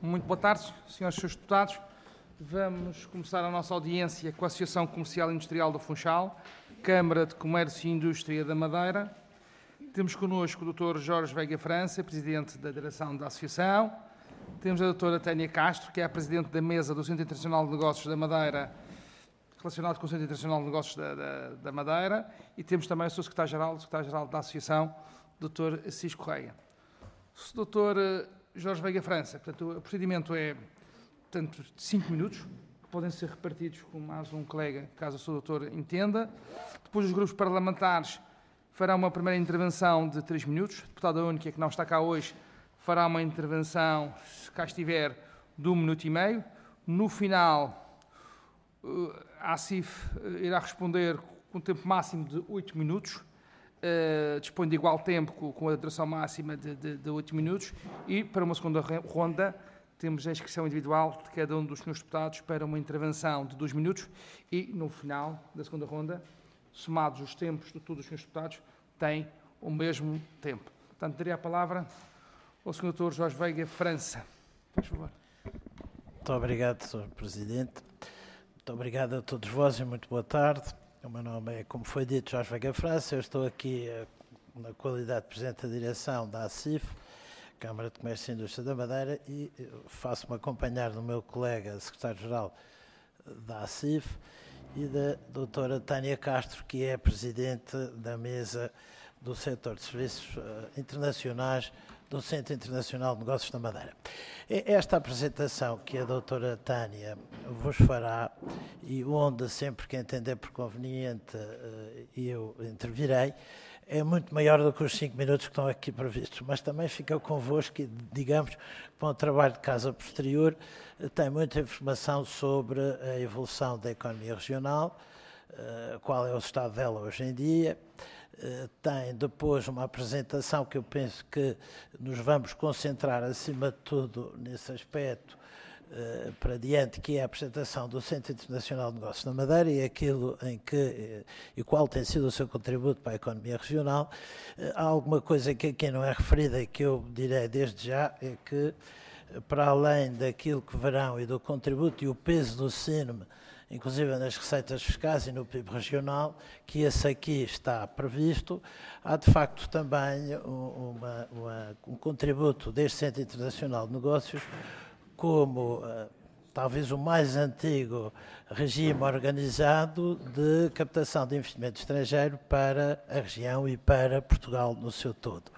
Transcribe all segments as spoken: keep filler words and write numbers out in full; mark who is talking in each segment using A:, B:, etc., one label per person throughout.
A: Muito boa tarde, senhores e senhores deputados. Vamos começar a nossa audiência com a Associação Comercial e Industrial do Funchal, Câmara de Comércio e Indústria da Madeira. Temos connosco o doutor Jorge Veiga França, Presidente da Direção da Associação. Temos a doutora Tânia Castro, que é a Presidente da Mesa do Centro Internacional de Negócios da Madeira, relacionado com o Centro Internacional de Negócios da, da, da Madeira. E temos também o seu Secretário-Geral, o Secretário-Geral da Associação, doutor Assis Correia. O doutor Jorge Veiga França, portanto, o procedimento é, portanto, de cinco minutos, que podem ser repartidos com mais um colega, caso o seu doutor entenda. Depois os grupos parlamentares farão uma primeira intervenção de três minutos. A deputada única, que não está cá hoje, fará uma intervenção, se cá estiver, de um minuto e meio. No final, a ACIF irá responder com um tempo máximo de oito minutos. Uh, dispõe de igual tempo com, com a duração máxima de, de, de oito minutos e para uma segunda ronda temos a inscrição individual de cada um dos senhores deputados para uma intervenção de dois minutos e no final da segunda ronda, somados os tempos de todos os senhores deputados, têm o mesmo tempo. Portanto, daria a palavra ao senhor doutor Jorge Veiga França. Por favor.
B: Muito obrigado, senhor Presidente. Muito obrigado a todos vós e muito boa tarde. O meu nome é, como foi dito, Jorge Veiga França. Eu estou aqui uh, na qualidade de Presidente da Direção da ACIF, Câmara de Comércio e Indústria da Madeira, e faço-me acompanhar do meu colega, Secretário-Geral da ACIF, e da doutora Tânia Castro, que é Presidente da Mesa do Setor de Serviços uh, Internacionais do Centro Internacional de Negócios da Madeira. Esta apresentação que a doutora Tânia vos fará, e onde sempre que entender por conveniente eu intervirei, é muito maior do que os cinco minutos que estão aqui previstos, mas também fica convosco e, digamos, para um trabalho de casa posterior, tem muita informação sobre a evolução da economia regional, qual é o estado dela hoje em dia. Tem depois uma apresentação que eu penso que nos vamos concentrar acima de tudo nesse aspecto uh, para diante, que é a apresentação do Centro Internacional de Negócios da Madeira e aquilo em que, e qual tem sido o seu contributo para a economia regional. Uh, há alguma coisa que aqui não é referida e que eu direi desde já, é que para além daquilo que verão e do contributo e o peso do C I N M, inclusive nas receitas fiscais e no P I B regional, que esse aqui está previsto, há de facto também uma, uma, um contributo deste Centro Internacional de Negócios como uh, talvez o mais antigo regime organizado de captação de investimento estrangeiro para a região e para Portugal no seu todo.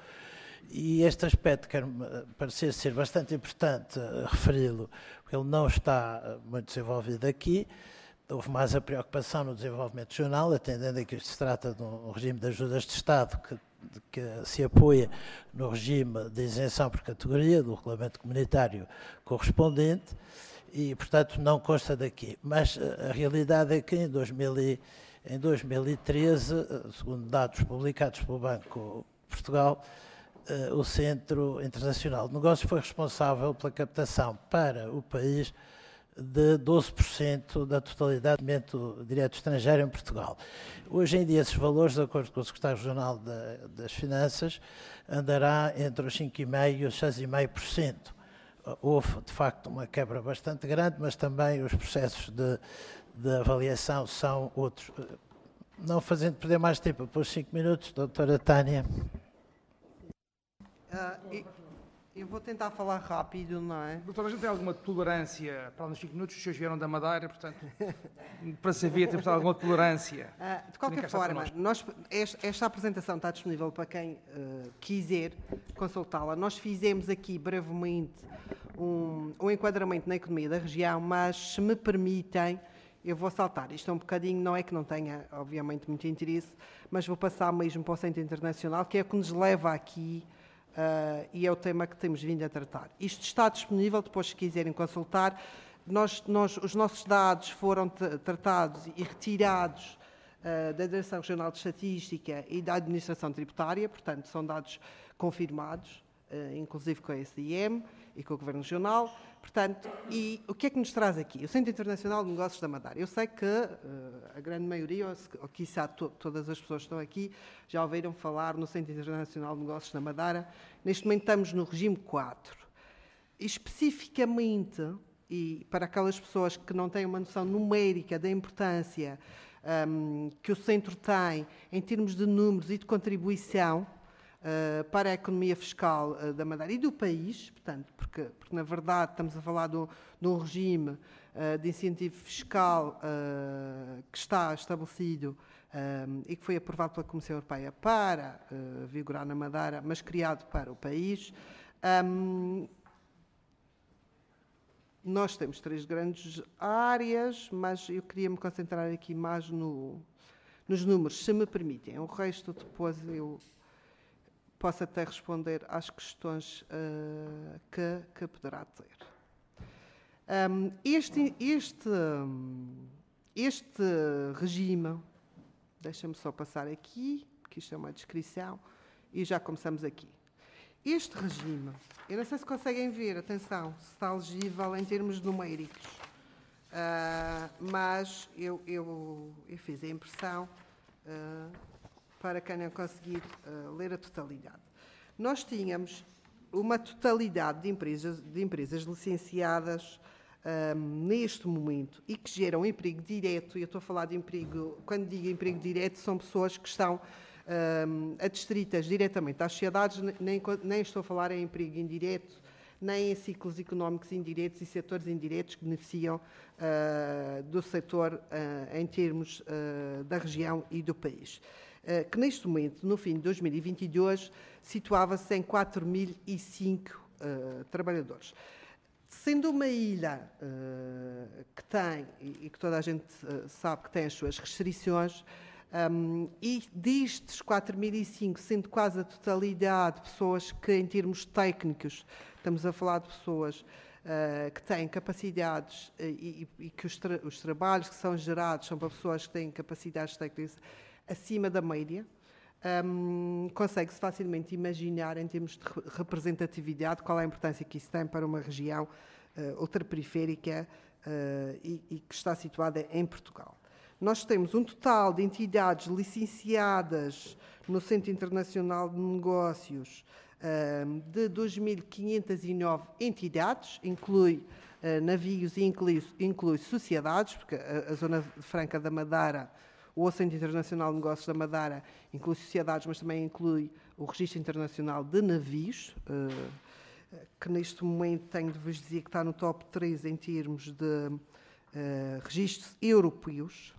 B: E este aspecto quer parecer ser bastante importante uh, referi-lo, porque ele não está uh, muito desenvolvido aqui. Houve mais a preocupação no desenvolvimento regional, atendendo a que isto se trata de um regime de ajudas de Estado que, que se apoia no regime de isenção por categoria do regulamento comunitário correspondente e, portanto, não consta daqui. Mas a realidade é que em, dois mil e, em dois mil e treze, segundo dados publicados pelo Banco de Portugal, o Centro Internacional de Negócios foi responsável pela captação para o país de doze por cento da totalidade do investimento direto estrangeiro em Portugal. Hoje em dia, esses valores, de acordo com o Secretário Regional de, das Finanças, andará entre os cinco vírgula cinco por cento e os seis vírgula cinco por cento. Houve, de facto, uma quebra bastante grande, mas também os processos de, de avaliação são outros. Não fazendo perder mais tempo, por cinco minutos, doutora Tânia.
C: Uh, e... Eu vou tentar falar rápido, não é?
A: Doutor, a gente tem alguma tolerância para os cinco minutos? Os senhores vieram da Madeira, portanto, para saber, temos alguma tolerância.
C: Uh, de qualquer forma, nós, esta, esta apresentação está disponível para quem uh, quiser consultá-la. Nós fizemos aqui brevemente um, um enquadramento na economia da região, mas se me permitem, eu vou saltar. Isto é um bocadinho, não é que não tenha, obviamente, muito interesse, mas vou passar mesmo para o Centro Internacional, que é o que nos leva aqui. Uh, e é o tema que temos vindo a tratar. Isto está disponível, depois se quiserem consultar. Nós, nós, os nossos dados foram tratados e retirados uh, da Direção Regional de Estatística e da Administração Tributária, portanto, são dados confirmados, uh, inclusive com a S I M e com o Governo Regional. Portanto, e o que é que nos traz aqui? O Centro Internacional de Negócios da Madeira. Eu sei que uh, a grande maioria, ou, ou quiçá to, todas as pessoas que estão aqui, já ouviram falar no Centro Internacional de Negócios da Madeira. Neste momento estamos no regime quatro. especificamente, e para aquelas pessoas que não têm uma noção numérica da importância um, que o centro tem em termos de números e de contribuição uh, para a economia fiscal uh, da Madeira e do país, portanto, porque, porque na verdade estamos a falar de um, de um regime uh, de incentivo fiscal uh, que está estabelecido um, e que foi aprovado pela Comissão Europeia para uh, vigorar na Madeira, mas criado para o país. Um, Nós temos três grandes áreas, mas eu queria me concentrar aqui mais no, nos números, se me permitem. O resto depois eu posso até responder às questões uh, que, que poderá ter. Um, este, este, este regime, deixa-me só passar aqui, que isto é uma descrição, e já começamos aqui. Este regime, eu não sei se conseguem ver, atenção, se está legível em termos numéricos, uh, mas eu, eu, eu fiz a impressão uh, para quem não conseguir uh, ler a totalidade. Nós tínhamos uma totalidade de empresas, de empresas licenciadas um, neste momento e que geram emprego direto, e eu estou a falar de emprego, quando digo emprego direto, são pessoas que estão Um, adstritas diretamente às sociedades, nem, nem estou a falar em emprego indireto, nem em ciclos económicos indiretos e setores indiretos que beneficiam uh, do setor uh, em termos uh, da região e do país. Uh, que neste momento, no fim de dois mil e vinte e dois, situava-se em quatro mil e cinco uh, trabalhadores. Sendo uma ilha uh, que tem, e, e que toda a gente uh, sabe que tem as suas restrições, Um, e destes quatro mil e cinco, sendo quase a totalidade pessoas que, em termos técnicos, estamos a falar de pessoas uh, que têm capacidades uh, e, e que os, tra os trabalhos que são gerados são para pessoas que têm capacidades técnicas acima da média, um, consegue-se facilmente imaginar, em termos de representatividade, qual é a importância que isso tem para uma região uh, ultraperiférica uh, e, e que está situada em Portugal. Nós temos um total de entidades licenciadas no Centro Internacional de Negócios de dois mil quinhentas e nove entidades, inclui navios e inclui, inclui sociedades, porque a, a Zona Franca da Madeira, o Centro Internacional de Negócios da Madeira, inclui sociedades, mas também inclui o Registro Internacional de Navios, que neste momento tenho de vos dizer que está no top três em termos de registros europeus.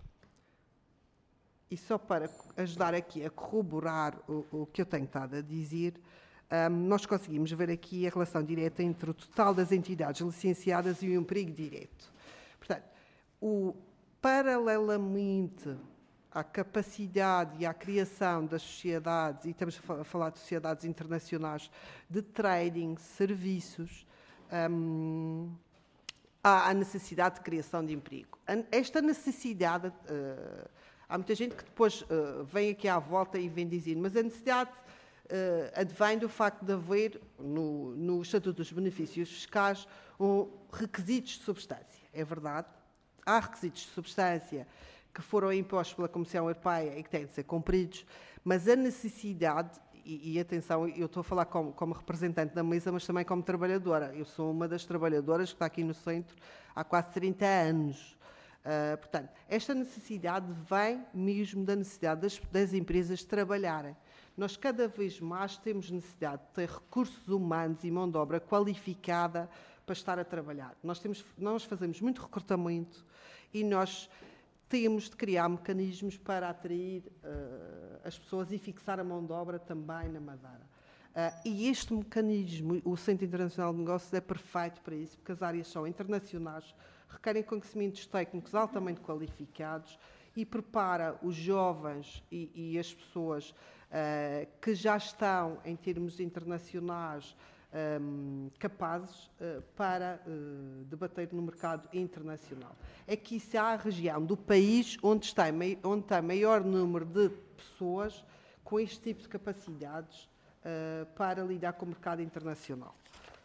C: E só para ajudar aqui a corroborar o, o que eu tenho estado a dizer, um, nós conseguimos ver aqui a relação direta entre o total das entidades licenciadas e o emprego direto. Portanto, o, paralelamente à capacidade e à criação das sociedades, e estamos a falar de sociedades internacionais de trading, serviços, um, há a necessidade de criação de emprego. Esta necessidade... Uh, Há muita gente que depois uh, vem aqui à volta e vem dizer, mas a necessidade uh, advém do facto de haver, no, no Estatuto dos Benefícios Fiscais, um, requisitos de substância. É verdade, há requisitos de substância que foram impostos pela Comissão Europeia e que têm de ser cumpridos, mas a necessidade, e, e atenção, eu estou a falar como, como representante da mesa, mas também como trabalhadora. Eu sou uma das trabalhadoras que está aqui no centro há quase trinta anos. Uh, portanto, esta necessidade vem mesmo da necessidade das, das empresas trabalharem. Nós cada vez mais temos necessidade de ter recursos humanos e mão de obra qualificada para estar a trabalhar. Nós, temos, nós fazemos muito recrutamento e nós temos de criar mecanismos para atrair uh, as pessoas e fixar a mão de obra também na Madeira. Uh, e este mecanismo, o Centro Internacional de Negócios, é perfeito para isso, porque as áreas são internacionais, requerem conhecimentos técnicos altamente qualificados e prepara os jovens e, e as pessoas uh, que já estão, em termos internacionais, um, capazes uh, para uh, debater no mercado internacional. É que isso é a região do país onde está, onde está maior número de pessoas com este tipo de capacidades uh, para lidar com o mercado internacional.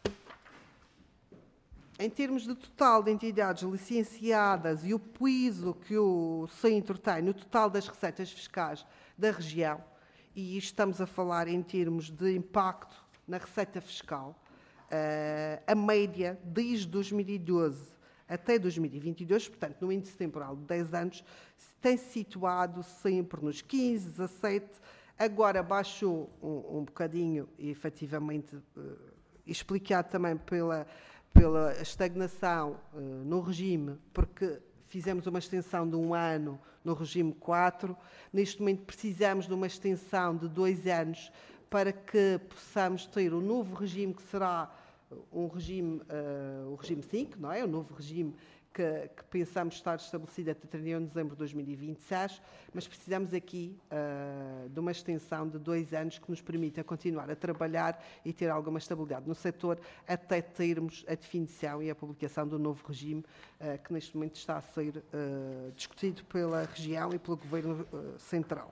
C: Em termos de total de entidades licenciadas e o peso que o centro tem no total das receitas fiscais da região, e estamos a falar em termos de impacto na receita fiscal, Uh, a média desde dois mil e doze até dois mil e vinte e dois, portanto, no índice temporal de dez anos, tem situado sempre nos quinze, dezassete, agora baixou um, um bocadinho, e efetivamente uh, explicado também pela, pela estagnação uh, no regime, porque fizemos uma extensão de um ano no regime quatro, neste momento precisamos de uma extensão de dois anos para que possamos ter o novo regime, que será um regime, uh, o regime cinco, não é? O novo regime que, que pensamos estar estabelecido até trinta e um de dezembro de dois mil e vinte e seis, mas precisamos aqui uh, de uma extensão de dois anos que nos permita continuar a trabalhar e ter alguma estabilidade no setor até termos a definição e a publicação do novo regime uh, que neste momento está a ser uh, discutido pela região e pelo Governo uh, Central.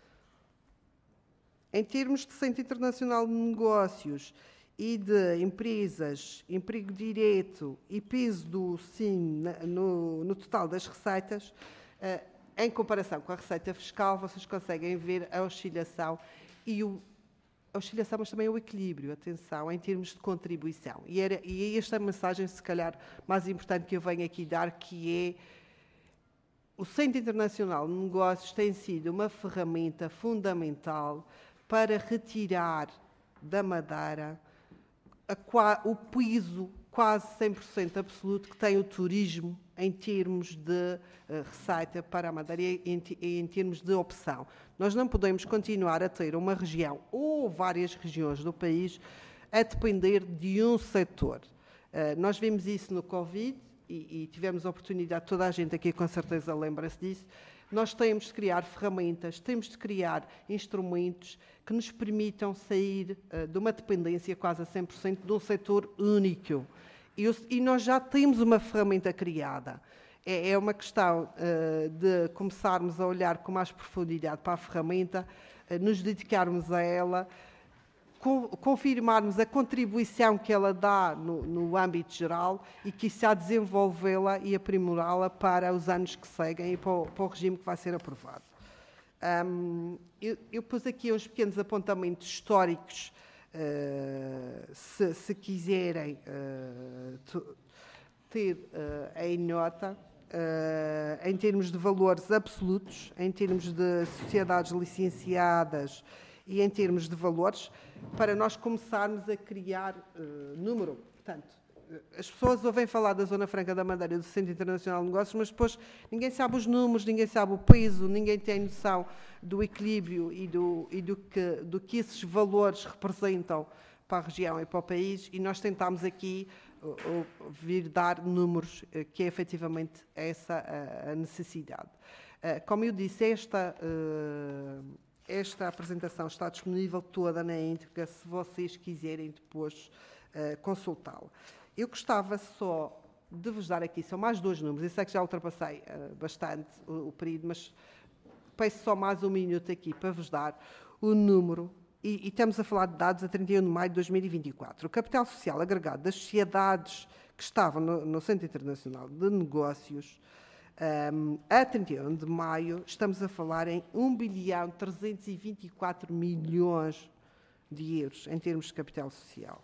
C: Em termos de Centro Internacional de Negócios e de empresas, emprego direto e peso do S I M no, no total das receitas, eh, em comparação com a receita fiscal, vocês conseguem ver a oscilação e o, a oscilação, mas também o equilíbrio, atenção, em termos de contribuição. E, era, e é esta mensagem, se calhar, mais importante que eu venho aqui dar, que é o Centro Internacional de Negócios tem sido uma ferramenta fundamental para retirar da Madeira A, o piso quase cem por cento absoluto que tem o turismo em termos de uh, receita para a Madeira e em, em termos de opção. Nós não podemos continuar a ter uma região ou várias regiões do país a depender de um setor. Uh, nós vimos isso no Covid e, e tivemos a oportunidade, toda a gente aqui com certeza lembra-se disso. Nós temos de criar ferramentas, temos de criar instrumentos que nos permitam sair uh, de uma dependência quase a cem por cento de um setor único. E, e nós já temos uma ferramenta criada. É, é uma questão uh, de começarmos a olhar com mais profundidade para a ferramenta, uh, nos dedicarmos a ela, co confirmarmos a contribuição que ela dá no, no âmbito geral e quiçá desenvolvê-la e aprimorá-la para os anos que seguem e para o, para o regime que vai ser aprovado. Um, eu, eu pus aqui uns pequenos apontamentos históricos, uh, se, se quiserem uh, ter uh, em nota, uh, em termos de valores absolutos, em termos de sociedades licenciadas e em termos de valores, para nós começarmos a criar uh, número. Portanto, as pessoas ouvem falar da Zona Franca da Madeira e do Centro Internacional de Negócios, mas depois ninguém sabe os números, ninguém sabe o peso, ninguém tem noção do equilíbrio e do, e do, que, do que esses valores representam para a região e para o país, e nós tentámos aqui uh, uh, vir dar números, uh, que é efetivamente essa uh, a necessidade. Uh, como eu disse, esta... Uh, Esta apresentação está disponível toda na íntegra, se vocês quiserem depois uh, consultá-la. Eu gostava só de vos dar aqui, são mais dois números, eu sei que já ultrapassei uh, bastante o, o período, mas peço só mais um minuto aqui para vos dar o número, e, e estamos a falar de dados a trinta e um de maio de dois mil e vinte e quatro. O capital social agregado das sociedades que estavam no, no Centro Internacional de Negócios, Um, a trinta e um de maio, estamos a falar em um bilhão trezentos e vinte e quatro milhões de euros em termos de capital social.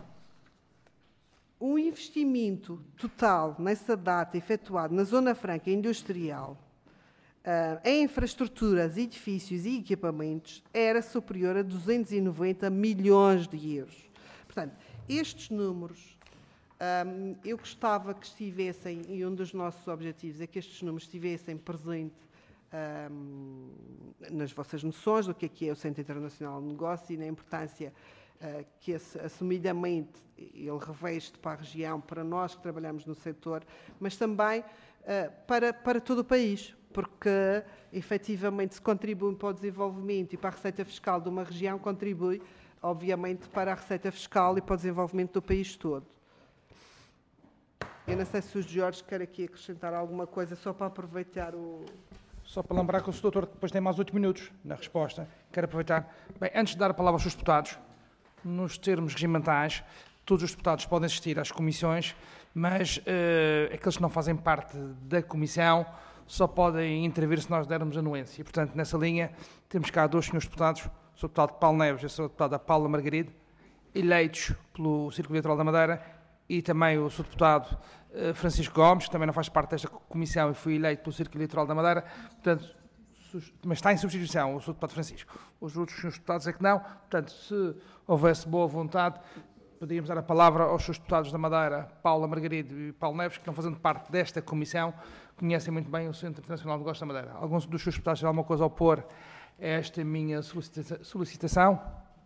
C: O investimento total nessa data efetuado na Zona Franca Industrial uh, em infraestruturas, edifícios e equipamentos era superior a duzentos e noventa milhões de euros. Portanto, estes números Um, eu gostava que estivessem, e um dos nossos objetivos é que estes números estivessem presentes um, nas vossas noções do que é, que é o Centro Internacional de Negócios e na importância uh, que, esse, assumidamente, ele reveste para a região, para nós que trabalhamos no setor, mas também uh, para, para todo o país, porque, efetivamente, se contribui para o desenvolvimento e para a receita fiscal de uma região, contribui, obviamente, para a receita fiscal e para o desenvolvimento do país todo. Eu não sei se o Jorge quer aqui acrescentar alguma coisa, só para aproveitar o...
A: Só para lembrar que o doutor depois tem mais oito minutos na resposta. Quero aproveitar... Bem, antes de dar a palavra aos seus deputados, nos termos regimentais, todos os deputados podem assistir às comissões, mas uh, aqueles que não fazem parte da comissão só podem intervir se nós dermos anuência. Portanto, nessa linha, temos cá dois senhores deputados, o senhor deputado Paulo Neves e a senhora deputada Paula Margaride, eleitos pelo Círculo Eleitoral da Madeira, e também o senhor Deputado Francisco Gomes, que também não faz parte desta comissão e foi eleito pelo Círculo Eleitoral da Madeira, portanto, mas está em substituição, o senhor Deputado Francisco. Os outros senhores deputados é que não. Portanto, se houvesse boa vontade, poderíamos dar a palavra aos senhores deputados da Madeira, Paula Margarido e Paulo Neves, que estão fazendo parte desta comissão, conhecem muito bem o Centro Internacional de Negócios da Madeira. Alguns dos senhores deputados têm alguma coisa a opor a esta minha solicitação?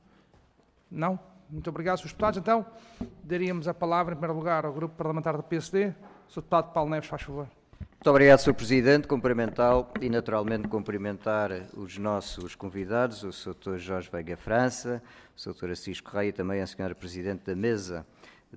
A: Não? Muito obrigado, senhores deputados. Então, daríamos a palavra, em primeiro lugar, ao Grupo Parlamentar do P S D. O senhor Deputado Paulo Neves, faz favor.
D: Muito obrigado, senhor Presidente. Cumprimentá-lo e, naturalmente, cumprimentar os nossos convidados, o senhor doutor Jorge Veiga França, o senhor doutor Assis Correia e também a senhora Presidente da Mesa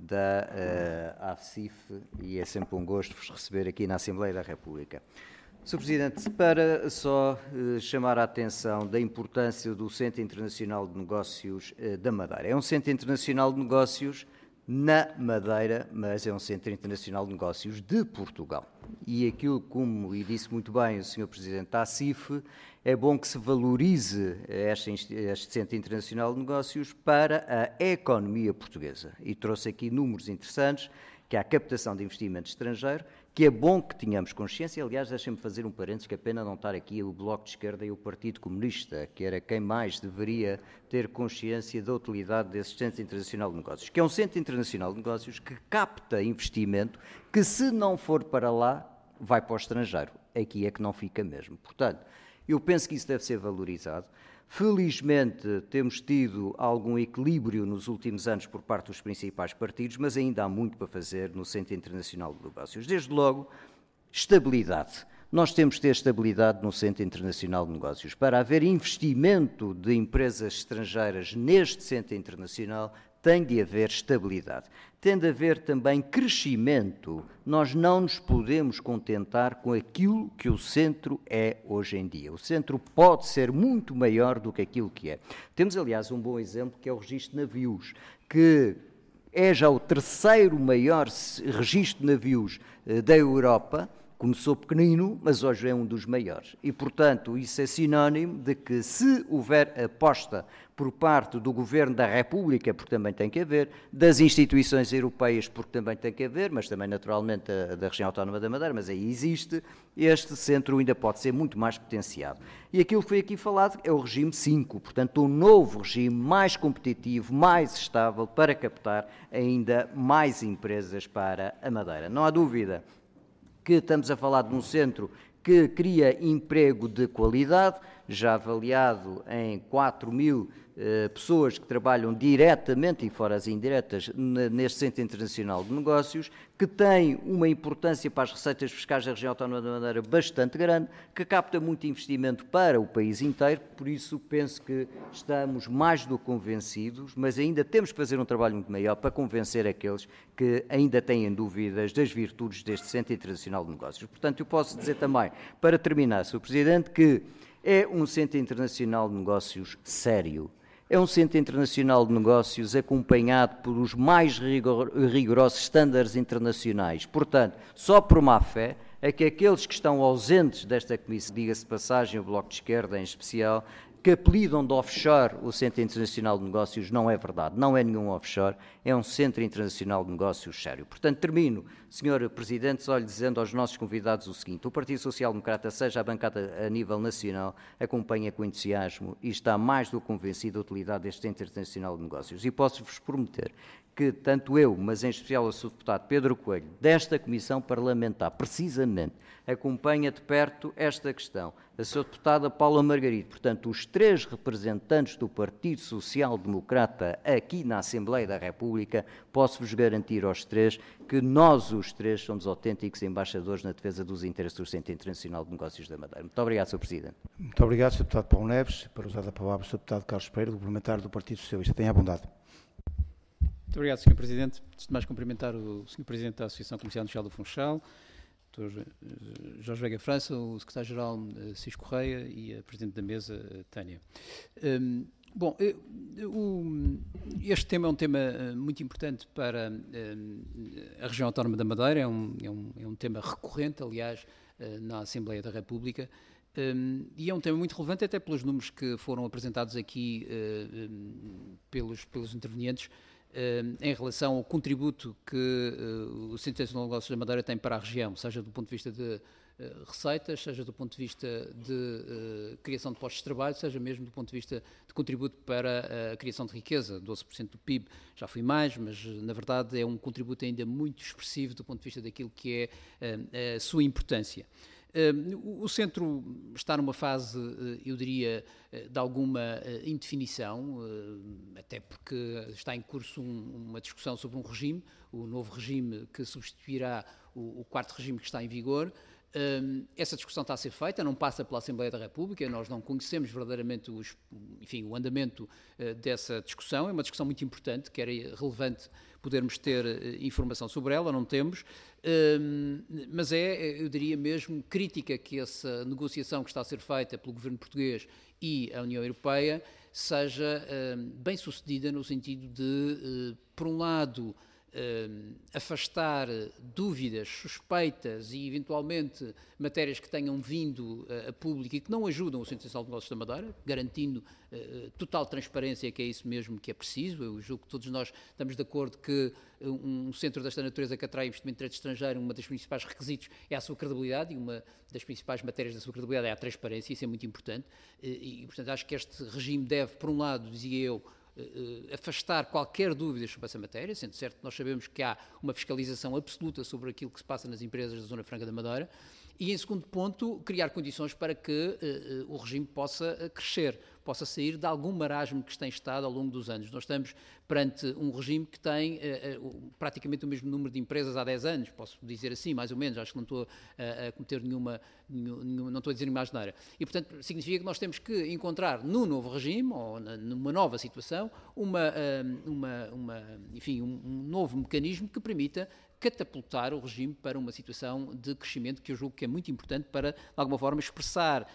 D: da uh, A F C I F, e é sempre um gosto vos receber aqui na Assembleia da República. senhor Presidente, para só uh, chamar a atenção da importância do Centro Internacional de Negócios uh, da Madeira. É um Centro Internacional de Negócios na Madeira, mas é um Centro Internacional de Negócios de Portugal. E aquilo, como e disse muito bem o senhor Presidente da A C I F, é bom que se valorize este, este Centro Internacional de Negócios para a economia portuguesa. E trouxe aqui números interessantes, que é a captação de investimento estrangeiro, que é bom que tenhamos consciência. Aliás, deixem-me fazer um parênteses, que é pena não estar aqui o Bloco de Esquerda e o Partido Comunista, que era quem mais deveria ter consciência da utilidade desse Centro Internacional de Negócios, que é um Centro Internacional de Negócios que capta investimento que, se não for para lá, vai para o estrangeiro. Aqui é que não fica mesmo. Portanto, eu penso que isso deve ser valorizado. Felizmente, temos tido algum equilíbrio nos últimos anos por parte dos principais partidos, mas ainda há muito para fazer no Centro Internacional de Negócios. Desde logo, estabilidade. Nós temos de ter estabilidade no Centro Internacional de Negócios. Para haver investimento de empresas estrangeiras neste Centro Internacional, tem de haver estabilidade. Tem de haver também crescimento. Nós não nos podemos contentar com aquilo que o centro é hoje em dia. O centro pode ser muito maior do que aquilo que é. Temos, aliás, um bom exemplo, que é o registro de navios, que é já o terceiro maior registro de navios da Europa. Começou pequenino, mas hoje é um dos maiores. E, portanto, isso é sinónimo de que, se houver aposta por parte do Governo da República, porque também tem que haver, das instituições europeias, porque também tem que haver, mas também, naturalmente, da, da região autónoma da Madeira, mas aí existe, este centro ainda pode ser muito mais potenciado. E aquilo que foi aqui falado é o regime cinco, portanto, um novo regime mais competitivo, mais estável, para captar ainda mais empresas para a Madeira. Não há dúvida que estamos a falar de um centro que cria emprego de qualidade, já avaliado em quatro mil eh, pessoas que trabalham diretamente e fora as indiretas neste Centro Internacional de Negócios, que tem uma importância para as receitas fiscais da região autónoma da Madeira bastante grande, que capta muito investimento para o país inteiro, por isso penso que estamos mais do que convencidos, mas ainda temos que fazer um trabalho muito maior para convencer aqueles que ainda têm dúvidas das virtudes deste Centro Internacional de Negócios. Portanto, eu posso dizer também, para terminar, senhor Presidente, que é um Centro Internacional de Negócios sério. É um Centro Internacional de Negócios acompanhado por os mais rigor, rigorosos estándares internacionais. Portanto, só por má fé é que aqueles que estão ausentes desta comissão, diga-se de passagem, o Bloco de Esquerda em especial, que apelidam de offshore o Centro Internacional de Negócios, não é verdade, não é nenhum offshore, é um Centro Internacional de Negócios sério. Portanto, termino, senhor Presidente, só lhe dizendo aos nossos convidados o seguinte: o Partido Social Democrata, seja a bancada a nível nacional, acompanha com entusiasmo e está mais do que convencido da utilidade deste Centro Internacional de Negócios. E posso-vos prometer que tanto eu, mas em especial o senhor Deputado Pedro Coelho, desta Comissão Parlamentar, precisamente, acompanha de perto esta questão. A senhora Deputada Paula Margarido, portanto, os três representantes do Partido Social Democrata aqui na Assembleia da República, posso-vos garantir aos três que nós, os três, somos autênticos embaixadores na defesa dos interesses do Centro Internacional de Negócios da Madeira. Muito obrigado, senhor Presidente.
E: Muito obrigado, senhor Deputado Paulo Neves. Para usar a palavra, senhor Deputado Carlos Pereira, do parlamentar do Partido Socialista. Tenha a bondade.
F: Muito obrigado, senhor Presidente. Antes de mais, cumprimentar o senhor Presidente da Associação Comercial Industrial do Funchal, doutor Jorge Veiga França, o Secretário-Geral Assis Correia e a Presidente da Mesa, Tânia. Um, bom, eu, este tema é um tema muito importante para um, a região autónoma da Madeira, é um, é um, é um tema recorrente, aliás, na Assembleia da República. Um, e é um tema muito relevante, até pelos números que foram apresentados aqui uh, um, pelos, pelos intervenientes, uh, em relação ao contributo que uh, o Centro Internacional de Negócios da Madeira tem para a região, seja do ponto de vista de uh, receitas, seja do ponto de vista de uh, criação de postos de trabalho, seja mesmo do ponto de vista de contributo para a criação de riqueza, doze por cento do P I B. Já foi mais, mas na verdade é um contributo ainda muito expressivo do ponto de vista daquilo que é uh, a sua importância. Uh, o centro está numa fase, uh, eu diria, uh, de alguma uh, indefinição, uh, até porque está em curso um, uma discussão sobre um regime, o novo regime que substituirá o, o quarto regime que está em vigor. Um, essa discussão está a ser feita, não passa pela Assembleia da República, nós não conhecemos verdadeiramente os, enfim, o andamento uh, dessa discussão. É uma discussão muito importante, que era relevante podermos ter uh, informação sobre ela, não temos, um, mas é, eu diria mesmo, crítica que essa negociação que está a ser feita pelo governo português e a União Europeia seja uh, bem sucedida no sentido de, uh, por um lado, Uh, afastar dúvidas, suspeitas e, eventualmente, matérias que tenham vindo uh, a público e que não ajudam o Centro Internacional de Negócios da Madeira, garantindo uh, total transparência, que é isso mesmo que é preciso. Eu julgo que todos nós estamos de acordo que um, um centro desta natureza que atrai investimento direto estrangeiro, uma das principais requisitos é a sua credibilidade, e uma das principais matérias da sua credibilidade é a transparência. Isso é muito importante uh, e, portanto, acho que este regime deve, por um lado, dizia eu, Uh, afastar qualquer dúvida sobre essa matéria, sendo certo que nós sabemos que há uma fiscalização absoluta sobre aquilo que se passa nas empresas da Zona Franca da Madeira, e, em segundo ponto, criar condições para que uh, uh, o regime possa uh, crescer, possa sair de algum marasmo que tem estado ao longo dos anos. Nós estamos perante um regime que tem uh, uh, praticamente o mesmo número de empresas há dez anos, posso dizer assim, mais ou menos, acho que não estou uh, a cometer nenhuma, nenhum, não estou a dizer nenhuma asneira. E, portanto, significa que nós temos que encontrar no novo regime, ou na, numa nova situação, uma, uh, uma, uma, enfim, um, um novo mecanismo que permita catapultar o regime para uma situação de crescimento que eu julgo que é muito importante para, de alguma forma, expressar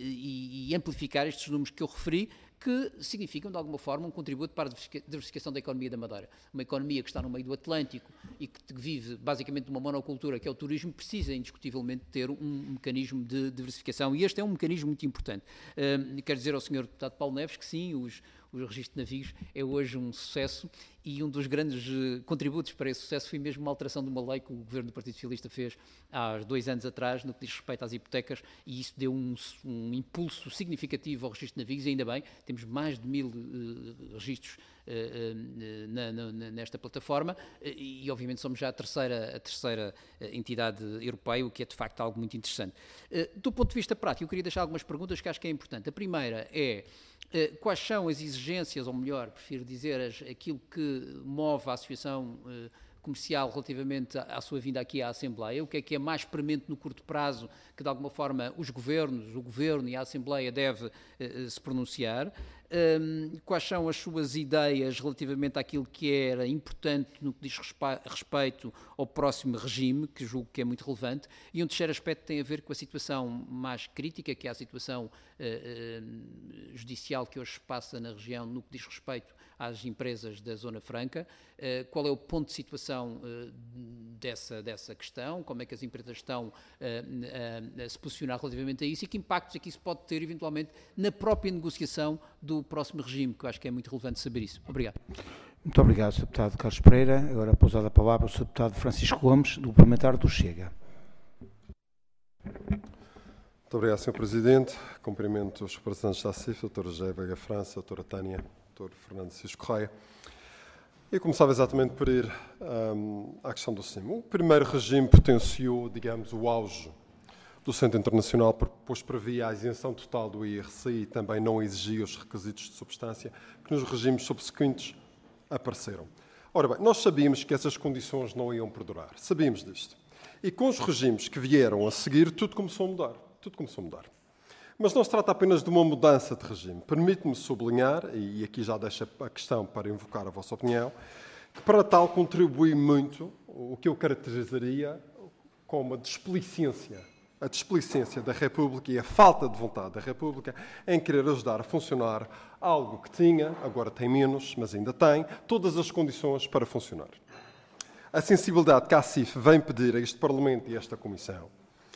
F: e, e amplificar estes números que eu referi, que significam, de alguma forma, um contributo para a diversificação da economia da Madeira. Uma economia que está no meio do Atlântico e que vive, basicamente, de uma monocultura, que é o turismo, precisa, indiscutivelmente, ter um, um mecanismo de diversificação. E este é um mecanismo muito importante. Uh, quero dizer ao senhor Deputado Paulo Neves que sim, os, o registro de navios é hoje um sucesso, e um dos grandes uh, contributos para esse sucesso foi mesmo uma alteração de uma lei que o governo do Partido Socialista fez há dois anos atrás, no que diz respeito às hipotecas, e isso deu um, um impulso significativo ao registro de navios, e ainda bem, temos mais de mil uh, registros uh, uh, na, na, nesta plataforma, uh, e obviamente somos já a terceira, a terceira uh, entidade europeia, o que é de facto algo muito interessante. Uh, do ponto de vista prático, eu queria deixar algumas perguntas que acho que é importante. A primeira é: Uh, quais são as exigências, ou melhor, prefiro dizer, as, aquilo que move a Associação uh, Comercial relativamente à, à sua vinda aqui à Assembleia? O que é que é mais premente no curto prazo, que de alguma forma os governos, o Governo e a Assembleia deve uh, se pronunciar? Um, quais são as suas ideias relativamente àquilo que era importante no que diz respeito ao próximo regime, que julgo que é muito relevante? E um terceiro aspecto tem a ver com a situação mais crítica, que é a situação uh, uh, judicial que hoje se passa na região no que diz respeito às empresas da Zona Franca. Uh, qual é o ponto de situação uh, dessa, dessa questão? Como é que as empresas estão uh, uh, a se posicionar relativamente a isso, e que impactos é que isso pode ter eventualmente na própria negociação do próximo regime, que eu acho que é muito relevante saber isso. Obrigado.
E: Muito obrigado, senhor Deputado Carlos Pereira. Agora, para usar a palavra, o senhor Deputado Francisco Gomes, do Parlamentar do Chega.
G: Muito obrigado, senhor Presidente. Cumprimento os representantes da A C I F, doutora José Veiga França, doutora Tânia, doutor Fernando Cisco Correia. Eu começava exatamente por ir um, à questão do C I M. O primeiro regime potenciou, digamos, o auge do Centro Internacional, pois previa a isenção total do I R C e também não exigia os requisitos de substância que nos regimes subsequentes apareceram. Ora bem, nós sabíamos que essas condições não iam perdurar, sabíamos disto. E com os regimes que vieram a seguir, tudo começou a mudar, tudo começou a mudar. Mas não se trata apenas de uma mudança de regime. Permite-me sublinhar, e aqui já deixo a questão para invocar a vossa opinião, que para tal contribui muito o que eu caracterizaria como a displicência a displicência da República e a falta de vontade da República em querer ajudar a funcionar algo que tinha, agora tem menos, mas ainda tem, todas as condições para funcionar. A sensibilidade que a A C I F vem pedir a este Parlamento e a esta Comissão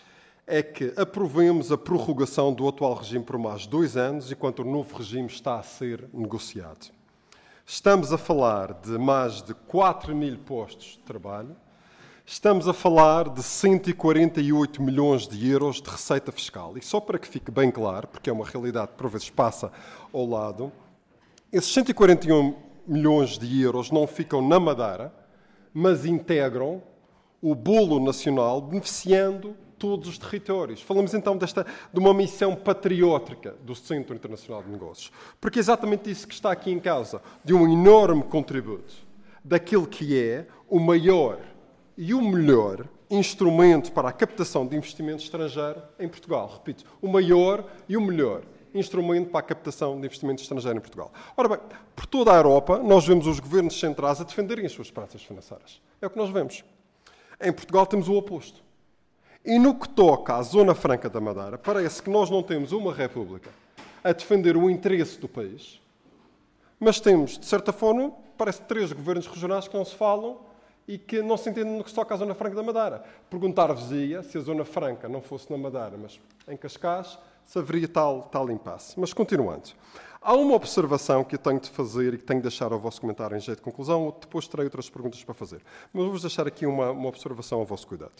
G: é que aprovemos a prorrogação do atual regime por mais dois anos, enquanto o novo regime está a ser negociado. Estamos a falar de mais de quatro mil postos de trabalho, estamos a falar de cento e quarenta e oito milhões de euros de receita fiscal. E só para que fique bem claro, porque é uma realidade que por vezes passa ao lado, esses cento e quarenta e um milhões de euros não ficam na Madeira, mas integram o bolo nacional, beneficiando todos os territórios. Falamos então desta, de uma missão patriótica do Centro Internacional de Negócios, porque é exatamente isso que está aqui em causa, de um enorme contributo daquele que é o maior e o melhor instrumento para a captação de investimento estrangeiro em Portugal. Repito, o maior e o melhor instrumento para a captação de investimento estrangeiro em Portugal. Ora bem, por toda a Europa, nós vemos os governos centrais a defenderem as suas praças financeiras. É o que nós vemos. Em Portugal temos o oposto. E no que toca à Zona Franca da Madeira, parece que nós não temos uma república a defender o interesse do país, mas temos, de certa forma, parece três governos regionais que não se falam e que não se entendem no que se toca à Zona Franca da Madeira. Perguntar-vos-ia se a Zona Franca não fosse na Madeira, mas em Cascais, se haveria tal, tal impasse. Mas, continuando, há uma observação que eu tenho de fazer e que tenho de deixar ao vosso comentário em jeito de conclusão, depois terei outras perguntas para fazer. Mas vou-vos deixar aqui uma, uma observação ao vosso cuidado.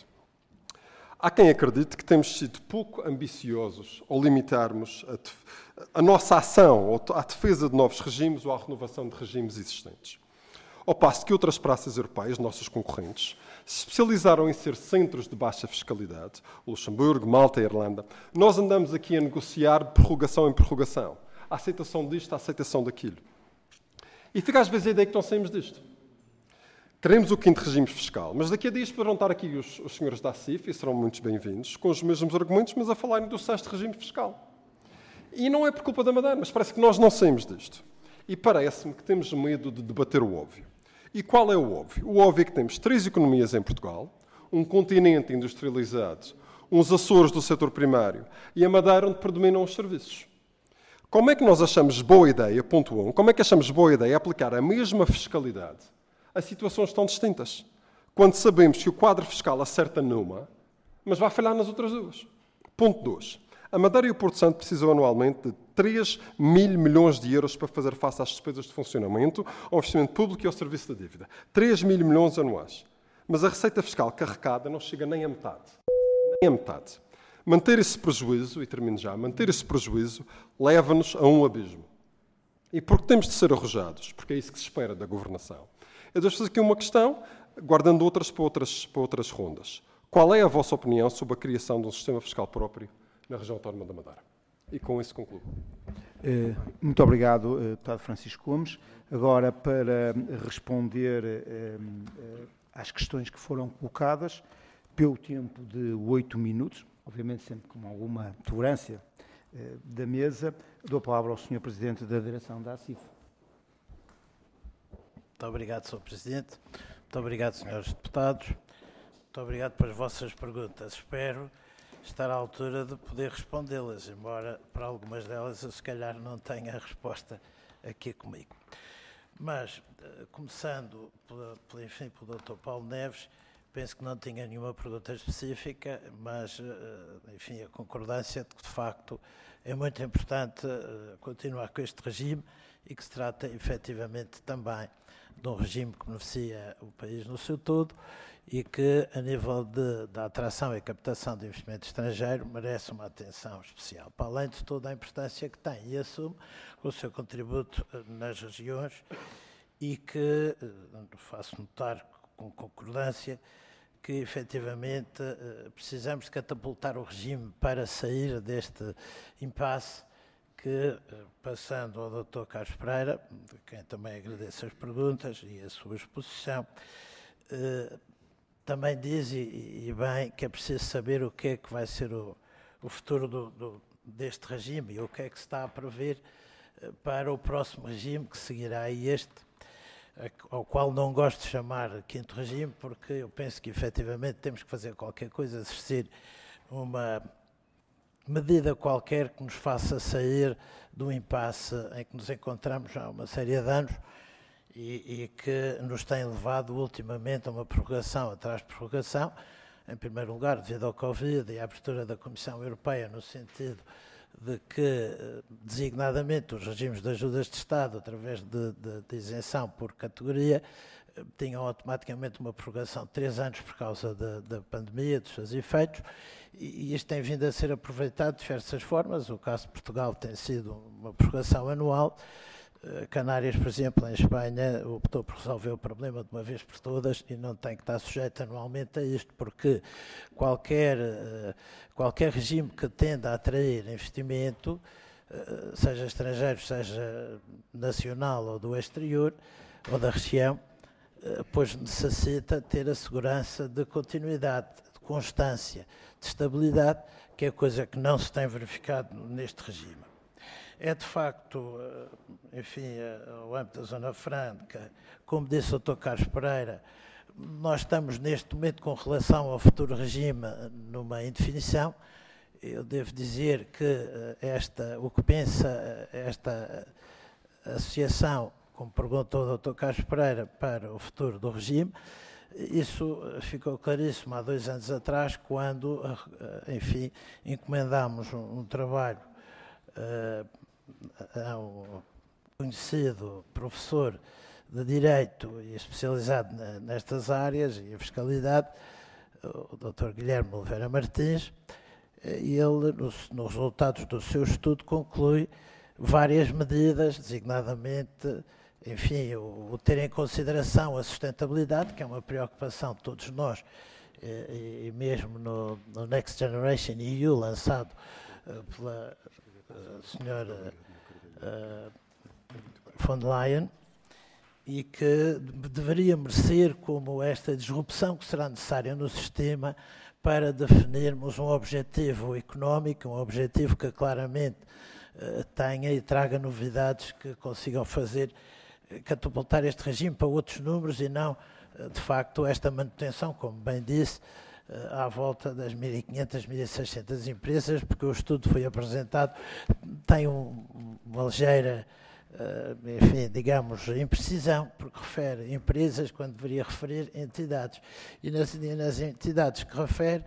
G: Há quem acredite que temos sido pouco ambiciosos ao limitarmos a, def a nossa ação à defesa de novos regimes ou à renovação de regimes existentes. Ao passo que outras praças europeias, nossas concorrentes, se especializaram em ser centros de baixa fiscalidade, Luxemburgo, Malta e Irlanda, nós andamos aqui a negociar prorrogação em prorrogação. A aceitação disto, a aceitação daquilo. E fica às vezes a ideia que não saímos disto. Queremos o quinto regime fiscal, mas daqui a dias poderão estar aqui os, os senhores da C I F, e serão muito bem-vindos, com os mesmos argumentos, mas a falarem do sexto regime fiscal. E não é por culpa da Madeira, mas parece que nós não saímos disto. E parece-me que temos medo de debater o óbvio. E qual é o óbvio? O óbvio é que temos três economias em Portugal, um continente industrializado, uns Açores do setor primário e a Madeira onde predominam os serviços. Como é que nós achamos boa ideia, ponto um, como é que achamos boa ideia aplicar a mesma fiscalidade a situações tão distintas, quando sabemos que o quadro fiscal acerta numa, mas vai falhar nas outras duas? Ponto dois. A Madeira e o Porto Santo precisam anualmente de três mil milhões de euros para fazer face às despesas de funcionamento, ao investimento público e ao serviço da dívida. três mil milhões anuais. Mas a receita fiscal carregada não chega nem a metade. Nem a metade. Manter esse prejuízo, e termino já, manter esse prejuízo leva-nos a um abismo. E porque temos de ser arrojados, porque é isso que se espera da governação. Eu deixo aqui uma questão, guardando outras para, outras para outras rondas. Qual é a vossa opinião sobre a criação de um sistema fiscal próprio na região autónoma da Madeira? E com isso concluo.
E: Muito obrigado, deputado Francisco Gomes. Agora, para responder às questões que foram colocadas, pelo tempo de oito minutos, obviamente sempre com alguma tolerância da mesa, dou a palavra ao senhor Presidente da Direção da A C I F.
B: Muito obrigado, senhor Presidente. Muito obrigado, senhores deputados. Muito obrigado pelas vossas perguntas. Espero estar à altura de poder respondê-las, embora para algumas delas eu se calhar não tenha a resposta aqui comigo. Mas, começando, pela, pela, enfim, pelo doutor Paulo Neves, penso que não tinha nenhuma pergunta específica, mas, enfim, a concordância de que, de facto, é muito importante continuar com este regime e que se trata, efetivamente, também de um regime que beneficia o país no seu todo e que, a nível de, da atração e captação de investimento estrangeiro, merece uma atenção especial, para além de toda a importância que tem e assume o seu contributo nas regiões e que, faço notar com concordância, que efetivamente precisamos de catapultar o regime para sair deste impasse que, passando ao doutor Carlos Pereira, de quem também agradeço as perguntas e a sua exposição, também diz, e, e bem, que é preciso saber o que é que vai ser o, o futuro do, do, deste regime e o que é que se está a prever para o próximo regime que seguirá este, ao qual não gosto de chamar quinto regime, porque eu penso que efetivamente temos que fazer qualquer coisa, exercer uma medida qualquer que nos faça sair do impasse em que nos encontramos já há uma série de anos e, e que nos tem levado ultimamente a uma prorrogação atrás de prorrogação, em primeiro lugar, devido ao Covid e à abertura da Comissão Europeia, no sentido de que, designadamente, os regimes de ajudas de Estado, através de, de, de isenção por categoria, tinham automaticamente uma prorrogação de três anos por causa da, da pandemia, dos seus efeitos, e, e isto tem vindo a ser aproveitado de diversas formas. O caso de Portugal tem sido uma prorrogação anual. Canárias, por exemplo, em Espanha, optou por resolver o problema de uma vez por todas e não tem que estar sujeito anualmente a isto, porque qualquer, qualquer regime que tenda a atrair investimento, seja estrangeiro, seja nacional ou do exterior, ou da região, pois necessita ter a segurança de continuidade, de constância, de estabilidade, que é coisa que não se tem verificado neste regime. É, de facto, enfim, o âmbito da Zona Franca, como disse o doutor Carlos Pereira, nós estamos neste momento com relação ao futuro regime numa indefinição. Eu devo dizer que esta, o que pensa esta associação, como perguntou o doutor Carlos Pereira, para o futuro do regime, isso ficou claríssimo há dois anos atrás, quando, enfim, encomendámos um, um trabalho uh, a um conhecido professor de Direito e especializado nestas áreas e a fiscalidade, o doutor Guilherme Oliveira Martins, e ele, nos, nos resultados do seu estudo, conclui várias medidas, designadamente, enfim, o, o ter em consideração a sustentabilidade, que é uma preocupação de todos nós, e, e mesmo no, no Next Generation E U, lançado uh, pela uh, senhora uh, von der Leyen, e que deveria merecer como esta disrupção que será necessária no sistema para definirmos um objetivo económico, um objetivo que claramente uh, tenha e traga novidades que consigam fazer catapultar este regime para outros números e não, de facto, esta manutenção, como bem disse, à volta das mil e quinhentas, mil e seiscentas empresas, porque o estudo foi apresentado, tem um, uma ligeira, enfim, digamos, imprecisão, porque refere empresas quando deveria referir entidades. E nas, e nas entidades que refere,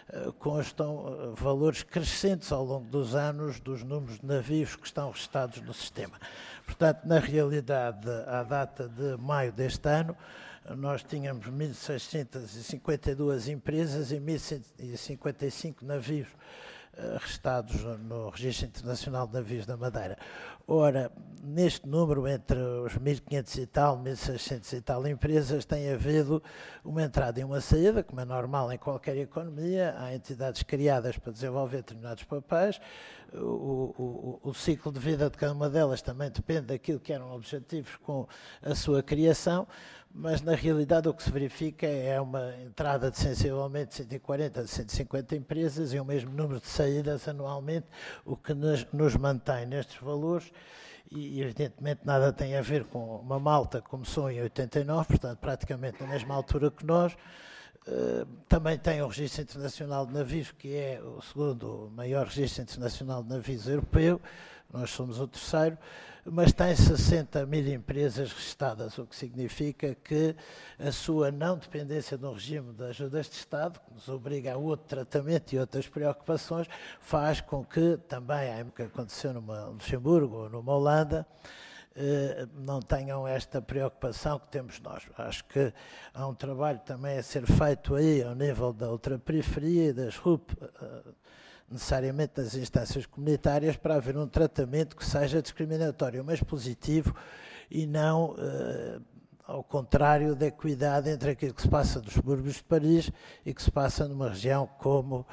B: constam valores crescentes ao longo dos anos dos números de navios que estão registados no sistema. Portanto, na realidade, à data de maio deste ano, nós tínhamos mil seiscentas e cinquenta e duas empresas e mil cento e cinquenta e cinco navios uh, registados no Registro Internacional de Navios da Madeira. Ora, neste número, entre os mil e quinhentos e tal, mil e seiscentos e tal empresas, tem havido uma entrada e uma saída, como é normal em qualquer economia. Há entidades criadas para desenvolver determinados papéis. O, o, o, o ciclo de vida de cada uma delas também depende daquilo que eram objetivos com a sua criação, mas na realidade o que se verifica é uma entrada de sensivelmente cento e quarenta a cento e cinquenta empresas e o mesmo número de saídas anualmente, o que nos, nos mantém nestes valores. E evidentemente nada tem a ver com uma Malta que começou em oitenta e nove, portanto praticamente na mesma altura que nós. Uh, também tem o Registro Internacional de Navios, que é o segundo maior registro internacional de navios europeu, nós somos o terceiro, mas tem sessenta mil empresas registadas, o que significa que a sua não dependência de um regime de ajudas de Estado, que nos obriga a outro tratamento e outras preocupações, faz com que também, o que aconteceu numa Luxemburgo ou numa Holanda, não tenham esta preocupação que temos nós. Acho que há um trabalho também a ser feito aí ao nível da ultraperiferia e das R U P, necessariamente das instâncias comunitárias, para haver um tratamento que seja discriminatório, mas positivo, e não, ao contrário, da equidade entre aquilo que se passa nos subúrbios de Paris e que se passa numa região como,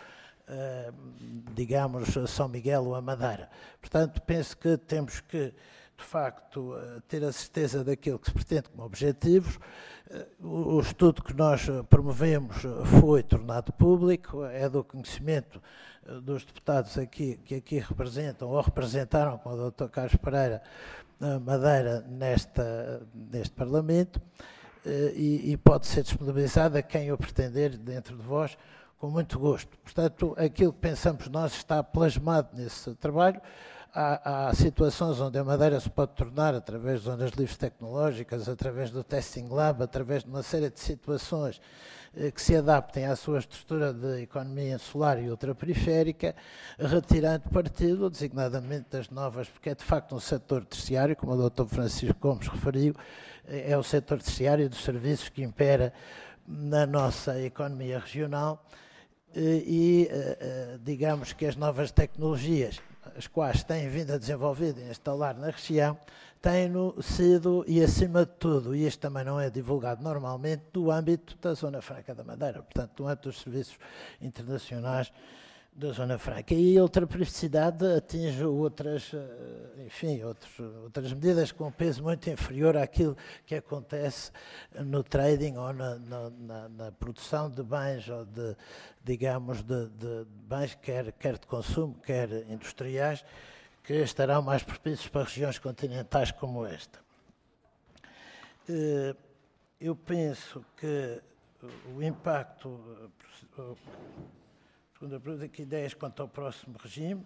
B: digamos, São Miguel ou a Madeira. Portanto, penso que temos que, de facto, ter a certeza daquilo que se pretende como objetivos. O estudo que nós promovemos foi tornado público, é do conhecimento dos deputados aqui, que aqui representam, ou representaram com o doutor Carlos Pereira a Madeira nesta, neste Parlamento, e, e pode ser disponibilizado a quem o pretender dentro de vós, com muito gosto. Portanto, aquilo que pensamos nós está plasmado nesse trabalho. há, há situações onde a Madeira se pode tornar, através de zonas livres tecnológicas, através do testing lab, através de uma série de situações que se adaptem à sua estrutura de economia insular e ultraperiférica, retirando partido, designadamente das novas, porque é de facto um setor terciário, como o doutor Francisco Gomes referiu, é o setor terciário dos serviços que impera na nossa economia regional e, digamos que as novas tecnologias, as quais têm vindo a desenvolver e a instalar na região, têm-no sido, e acima de tudo, e isto também não é divulgado normalmente, do âmbito da Zona Franca da Madeira, portanto, do âmbito dos serviços internacionais da Zona Franca. E a ultraperificidade atinge outras, enfim, outros, outras medidas com um peso muito inferior àquilo que acontece no trading ou na, na, na produção de bens, ou de, digamos, de, de bens, quer, quer de consumo, quer industriais, que estarão mais propícios para regiões continentais como esta. Eu penso que o impacto, segundo a pergunta, que ideias quanto ao próximo regime,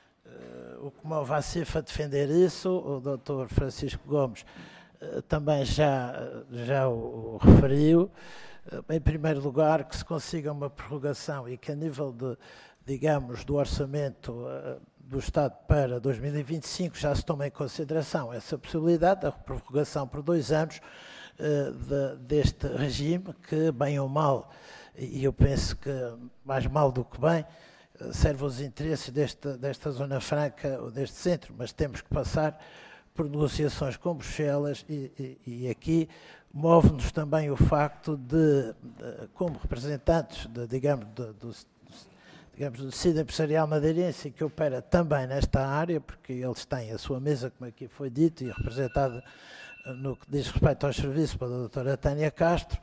B: o que move a CIF a defender isso, o doutor Francisco Gomes também já, já o referiu. Em primeiro lugar, que se consiga uma prorrogação e que a nível de, digamos, do orçamento do Estado para dois mil e vinte e cinco já se toma em consideração essa possibilidade da prorrogação por dois anos uh, de, deste regime, que, bem ou mal, e eu penso que mais mal do que bem, serve aos interesses desta, desta Zona Franca ou deste centro, mas temos que passar por negociações com Bruxelas e, e, e aqui move-nos também o facto de, de como representantes, de, digamos, de, do digamos, do tecido empresarial madeirense, que opera também nesta área, porque eles têm a sua mesa, como aqui foi dito, e representada no que diz respeito aos serviços pela doutora Tânia Castro.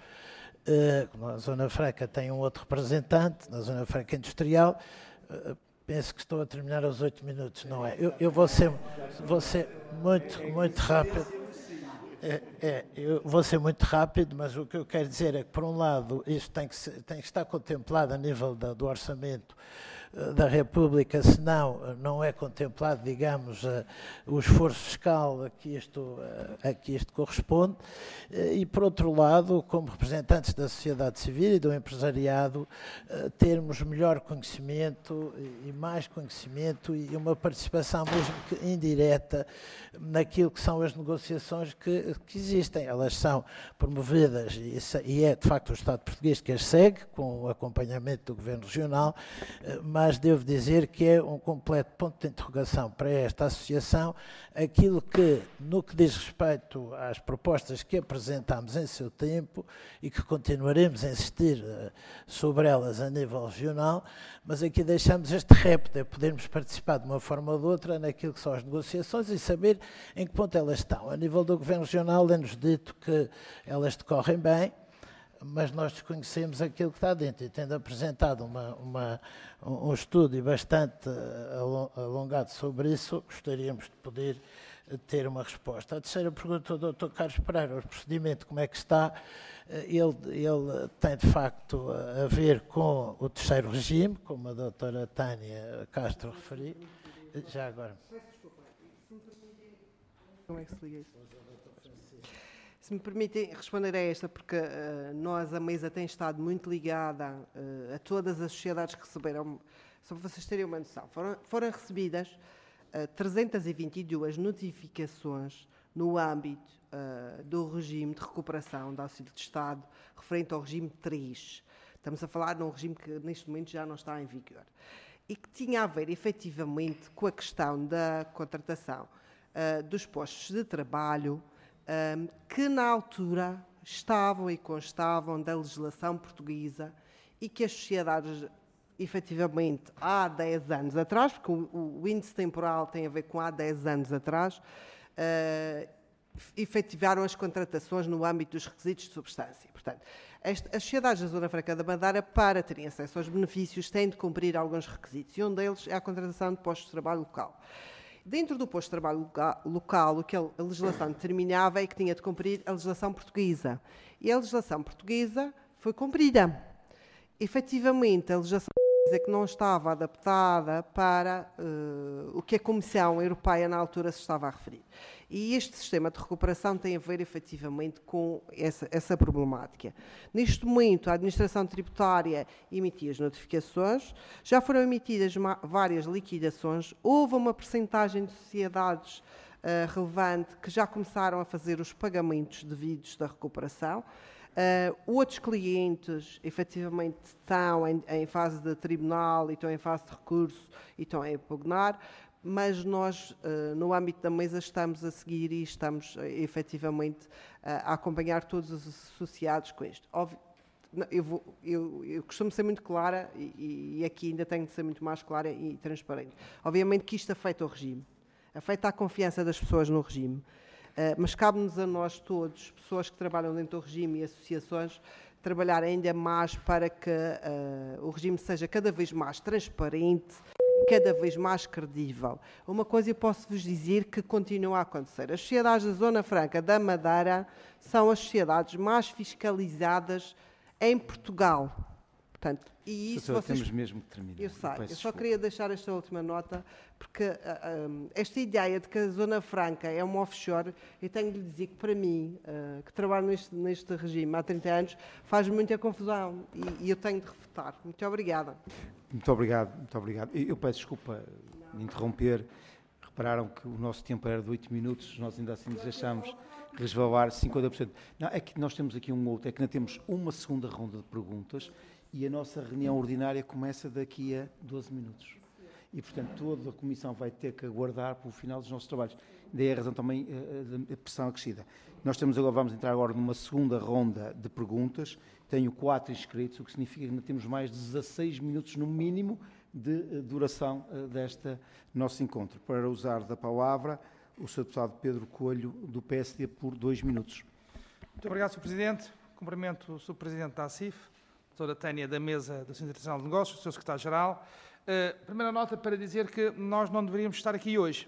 B: Na Zona Franca tem um outro representante, na Zona Franca Industrial. Penso que estou a terminar aos oito minutos, não é? Eu, eu vou, ser, vou ser muito, muito rápido. É, é, eu vou ser muito rápido, mas o que eu quero dizer é que, por um lado, isto tem que, ser, tem que estar contemplado a nível da, do orçamento uh, da República, senão não é contemplado, digamos, uh, o esforço fiscal a que isto, uh, a que isto corresponde. Uh, e, por outro lado, como representantes da sociedade civil e do empresariado, uh, termos melhor conhecimento e, e mais conhecimento e uma participação mesmo que indireta naquilo que são as negociações que que existem. Elas são promovidas e, e é de facto o Estado português que as segue, com o acompanhamento do Governo Regional, mas devo dizer que é um completo ponto de interrogação para esta associação aquilo que, no que diz respeito às propostas que apresentámos em seu tempo e que continuaremos a insistir sobre elas a nível regional, mas aqui deixamos este repto de podermos participar de uma forma ou de outra naquilo que são as negociações e saber em que ponto elas estão. A nível do Governo Regional é-nos dito que elas decorrem bem, mas nós desconhecemos aquilo que está dentro e, tendo apresentado uma, uma, um estudo bastante alongado sobre isso, gostaríamos de poder ter uma resposta. A terceira pergunta do doutor Carlos Pereira, o procedimento como é que está, ele, ele tem de facto a ver com o terceiro regime, como a doutora Tânia Castro referiu. Já agora.
C: Como é que se liga isso? Se me permitem responder a esta, porque uh, nós, a mesa, tem estado muito ligada uh, a todas as sociedades que receberam, só para vocês terem uma noção, foram, foram recebidas uh, trezentas e vinte e duas notificações no âmbito uh, do regime de recuperação de auxílio de Estado referente ao regime três. Estamos a falar num regime que neste momento já não está em vigor. E que tinha a ver, efetivamente, com a questão da contratação uh, dos postos de trabalho, Um, que na altura estavam e constavam da legislação portuguesa e que as sociedades, efetivamente, há dez anos atrás, porque o, o índice temporal tem a ver com há dez anos atrás, uh, efetivaram as contratações no âmbito dos requisitos de substância. Portanto, as, as sociedades da Zona Franca da Madeira, para terem acesso aos benefícios, têm de cumprir alguns requisitos, e um deles é a contratação de postos de trabalho local. Dentro do posto de trabalho local, o que a legislação determinava é que tinha de cumprir a legislação portuguesa. E a legislação portuguesa foi cumprida. Efetivamente, a legislação portuguesa dizer que não estava adaptada para uh, o que a Comissão Europeia na altura se estava a referir. E este sistema de recuperação tem a ver efetivamente com essa, essa problemática. Neste momento, a Administração Tributária emitia as notificações, já foram emitidas várias liquidações, houve uma percentagem de sociedades uh, relevante que já começaram a fazer os pagamentos devidos da recuperação. Uh, outros clientes, efetivamente, estão em, em fase de tribunal e estão em fase de recurso e estão a impugnar, mas nós, uh, no âmbito da mesa, estamos a seguir e estamos, uh, efetivamente, uh, a acompanhar todos os associados com isto. Óbvio, eu, vou, eu, eu costumo ser muito clara e, e aqui ainda tenho de ser muito mais clara e transparente. Obviamente que isto afeta o regime, afeta a confiança das pessoas no regime, uh, mas cabe-nos a nós todos, pessoas que trabalham dentro do regime e associações, trabalhar ainda mais para que uh, o regime seja cada vez mais transparente, cada vez mais credível. Uma coisa eu posso vos dizer que continua a acontecer. As sociedades da Zona Franca da Madeira são as sociedades mais fiscalizadas em Portugal. Portanto, e isso
E: Doutora,
C: vocês...
E: temos mesmo que terminar.
C: Eu sei, eu,
E: eu só
C: desculpa. queria deixar esta última nota, porque uh, um, esta ideia de que a Zona Franca é uma offshore, eu tenho de lhe dizer que para mim, uh, que trabalho neste, neste regime há trinta anos, faz muita confusão e, e eu tenho de refutar. Muito obrigada.
E: Muito obrigado, muito obrigado. Eu peço desculpa de interromper. Repararam que o nosso tempo era de oito minutos, nós ainda assim nos deixamos resvalar cinquenta por cento. Não, é que nós temos aqui um outro, é que ainda temos uma segunda ronda de perguntas e a nossa reunião ordinária começa daqui a doze minutos. E, portanto, toda a Comissão vai ter que aguardar para o final dos nossos trabalhos. Daí a razão também da pressão acrescida. Nós temos agora, vamos entrar agora numa segunda ronda de perguntas. Tenho quatro inscritos, o que significa que ainda temos mais de dezasseis minutos, no mínimo, de duração deste nosso encontro. Para usar da palavra, o senhor Deputado Pedro Coelho, do P S D, por dois minutos.
A: Muito obrigado, senhor Presidente. Cumprimento o senhor Presidente da A C I F, a doutora Tânia da Mesa do Centro Internacional de Negócios, o senhor Secretário-Geral. Uh, primeira nota para dizer que nós não deveríamos estar aqui hoje.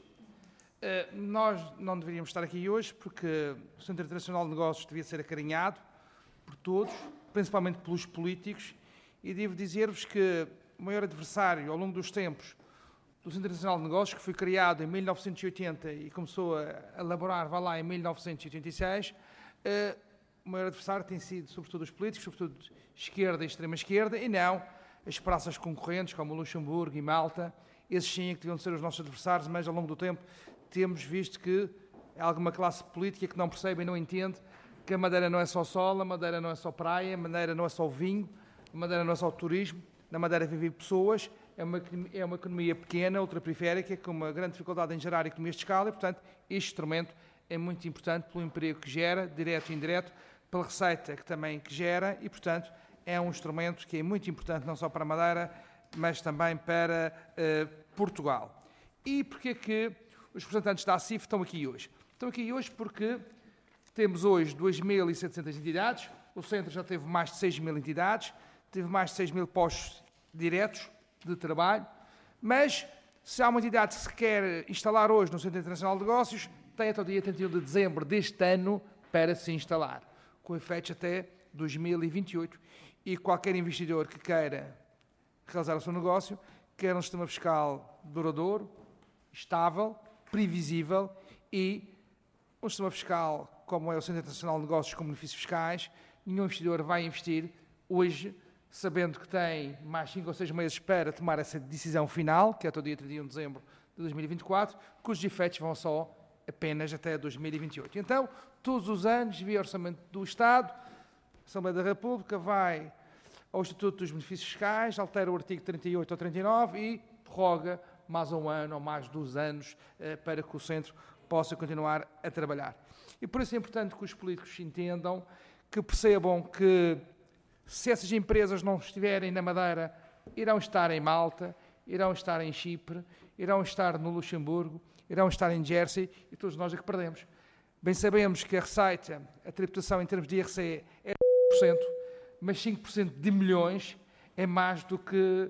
A: Uh, nós não deveríamos estar aqui hoje porque o Centro Internacional de Negócios devia ser acarinhado por todos, principalmente pelos políticos, e devo dizer-vos que o maior adversário ao longo dos tempos do Centro Internacional de Negócios, que foi criado em mil novecentos e oitenta e começou a elaborar, vá lá, em mil novecentos e oitenta e seis, uh, o maior adversário tem sido, sobretudo, os políticos, sobretudo esquerda e extrema-esquerda, e não as praças concorrentes, como Luxemburgo e Malta. Esses sim é que deviam ser os nossos adversários, mas ao longo do tempo temos visto que há alguma classe política que não percebe e não entende que a Madeira não é só sol, a Madeira não é só praia, a Madeira não é só vinho, a Madeira não é só turismo, na Madeira vivem pessoas, é uma, é uma economia pequena, ultraperiférica, com uma grande dificuldade em gerar economias de escala, e, portanto, este instrumento é muito importante pelo emprego que gera, direto e indireto, pela receita que também que gera, e, portanto, é um instrumento que é muito importante não só para a Madeira, mas também para uh, Portugal. E porquê é que os representantes da A C I F estão aqui hoje? Estão aqui hoje porque temos hoje dois mil e setecentas entidades, o Centro já teve mais de seis mil entidades, teve mais de seis mil postos diretos de trabalho, mas se há uma entidade que se quer instalar hoje no Centro Internacional de Negócios, tem até o dia trinta e um de dezembro deste ano para se instalar, com efeitos até dois mil e vinte e oito. E qualquer investidor que queira realizar o seu negócio, quer um sistema fiscal duradouro, estável, previsível e um sistema fiscal como é o Centro Internacional de Negócios com benefícios fiscais, nenhum investidor vai investir hoje, sabendo que tem mais cinco ou seis meses para tomar essa decisão final, que é até o dia trinta e um de dezembro de dois mil e vinte e quatro, cujos efeitos vão só apenas até dois mil e vinte e oito. Então, todos os anos, via Orçamento do Estado, a Assembleia da República vai ao Estatuto dos Benefícios Fiscais, altera o artigo trinta e oito ou trinta e nove e prorroga mais um ano ou mais dois anos eh, para que o Centro possa continuar a trabalhar. E por isso é importante que os políticos entendam, que percebam que se essas empresas não estiverem na Madeira, irão estar em Malta, irão estar em Chipre, irão estar no Luxemburgo, irão estar em Jersey e todos nós é que perdemos. Bem sabemos que a receita, a tributação em termos de I R C é cinco por cento, mas cinco por cento de milhões é mais do que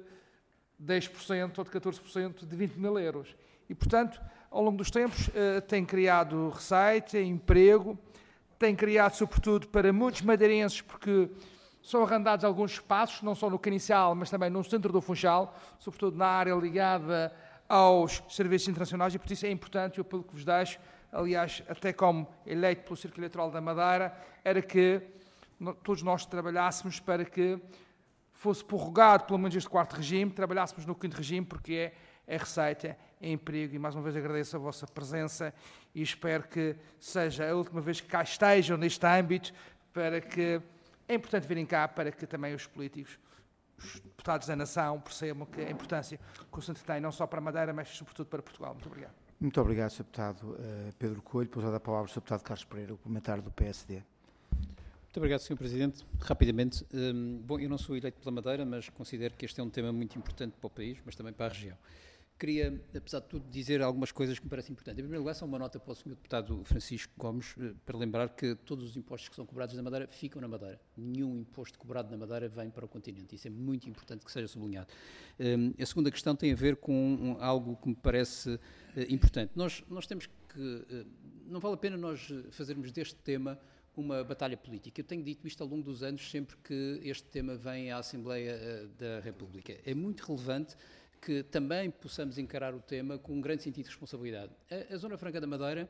A: dez por cento ou de catorze por cento de vinte mil euros. E, portanto, ao longo dos tempos, uh, tem criado receita, emprego, tem criado, sobretudo, para muitos madeirenses, porque São arrendados alguns espaços, não só no Caniçal, mas também no centro do Funchal, sobretudo na área ligada aos serviços internacionais, e por isso é importante, eu pelo que vos deixo, aliás, até como eleito pelo Círculo Eleitoral da Madeira, era que todos nós trabalhássemos para que fosse prorrogado pelo menos este quarto regime, trabalhássemos no quinto regime, porque é é receita, é emprego, e mais uma vez agradeço a vossa presença e espero que seja a última vez que cá estejam neste âmbito, para que é importante virem cá para que também os políticos, os deputados da nação, percebam que a importância que o centro tem, não só para a Madeira, mas sobretudo para Portugal. Muito obrigado.
E: Muito obrigado, senhor Deputado Pedro Coelho. Depois dar a palavra ao senhor Deputado Carlos Pereira, o comentário do P S D.
F: Muito obrigado, senhor Presidente. Rapidamente, um, bom, eu não sou eleito pela Madeira, mas considero que este é um tema muito importante para o país, mas também para a região. Queria, apesar de tudo, dizer algumas coisas que me parecem importantes. Em primeiro lugar, só uma nota para o senhor Deputado Francisco Gomes, para lembrar que todos os impostos que são cobrados na Madeira ficam na Madeira. Nenhum imposto cobrado na Madeira vem para o continente. Isso é muito importante que seja sublinhado. Um, a segunda questão tem a ver com um, algo que me parece uh, importante. Nós, nós temos que... Uh, não vale a pena nós fazermos deste tema uma batalha política. Eu tenho dito isto ao longo dos anos, sempre que este tema vem à Assembleia uh, da República. É muito relevante que também possamos encarar o tema com um grande sentido de responsabilidade. A, a Zona Franca da Madeira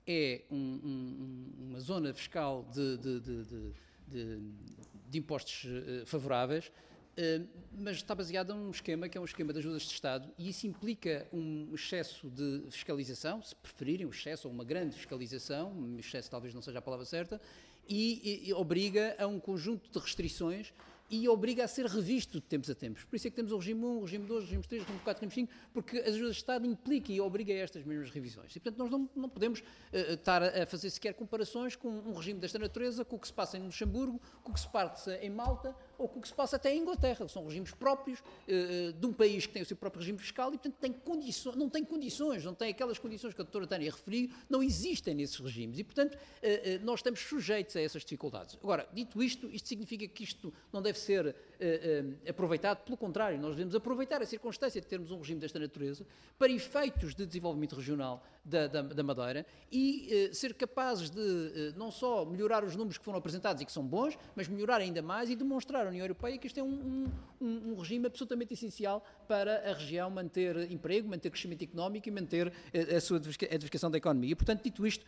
F: é um, um, uma zona fiscal de, de, de, de, de, de impostos uh, favoráveis, uh, mas está baseada num esquema que é um esquema de ajudas de Estado, e isso implica um excesso de fiscalização, se preferirem, um excesso ou uma grande fiscalização, um excesso talvez não seja a palavra certa, e, e, e obriga a um conjunto de restrições e obriga a ser revisto de tempos a tempos. Por isso é que temos o regime um, o regime dois, o regime três, o regime quatro, o regime cinco, porque as ajudas de Estado implicam e obrigam a estas mesmas revisões. E, portanto, nós não, não podemos uh, estar a fazer sequer comparações com um regime desta natureza, com o que se passa em Luxemburgo, com o que se passa em Malta, ou com o que se passa até em Inglaterra. São regimes próprios uh, de um país que tem o seu próprio regime fiscal e, portanto, tem condições, não tem condições, não tem aquelas condições que a doutora Tânia referiu, não existem nesses regimes. E, portanto, uh, uh, nós estamos sujeitos a essas dificuldades. Agora, dito isto, isto significa que isto não deve ser Uh, uh, aproveitado, pelo contrário, nós devemos aproveitar a circunstância de termos um regime desta natureza para efeitos de desenvolvimento regional da, da, da Madeira e uh, ser capazes de uh, não só melhorar os números que foram apresentados e que são bons, mas melhorar ainda mais e demonstrar à União Europeia que este é um, um, um regime absolutamente essencial para a região manter emprego, manter crescimento económico e manter uh, a sua edificação da economia. E, portanto, dito isto,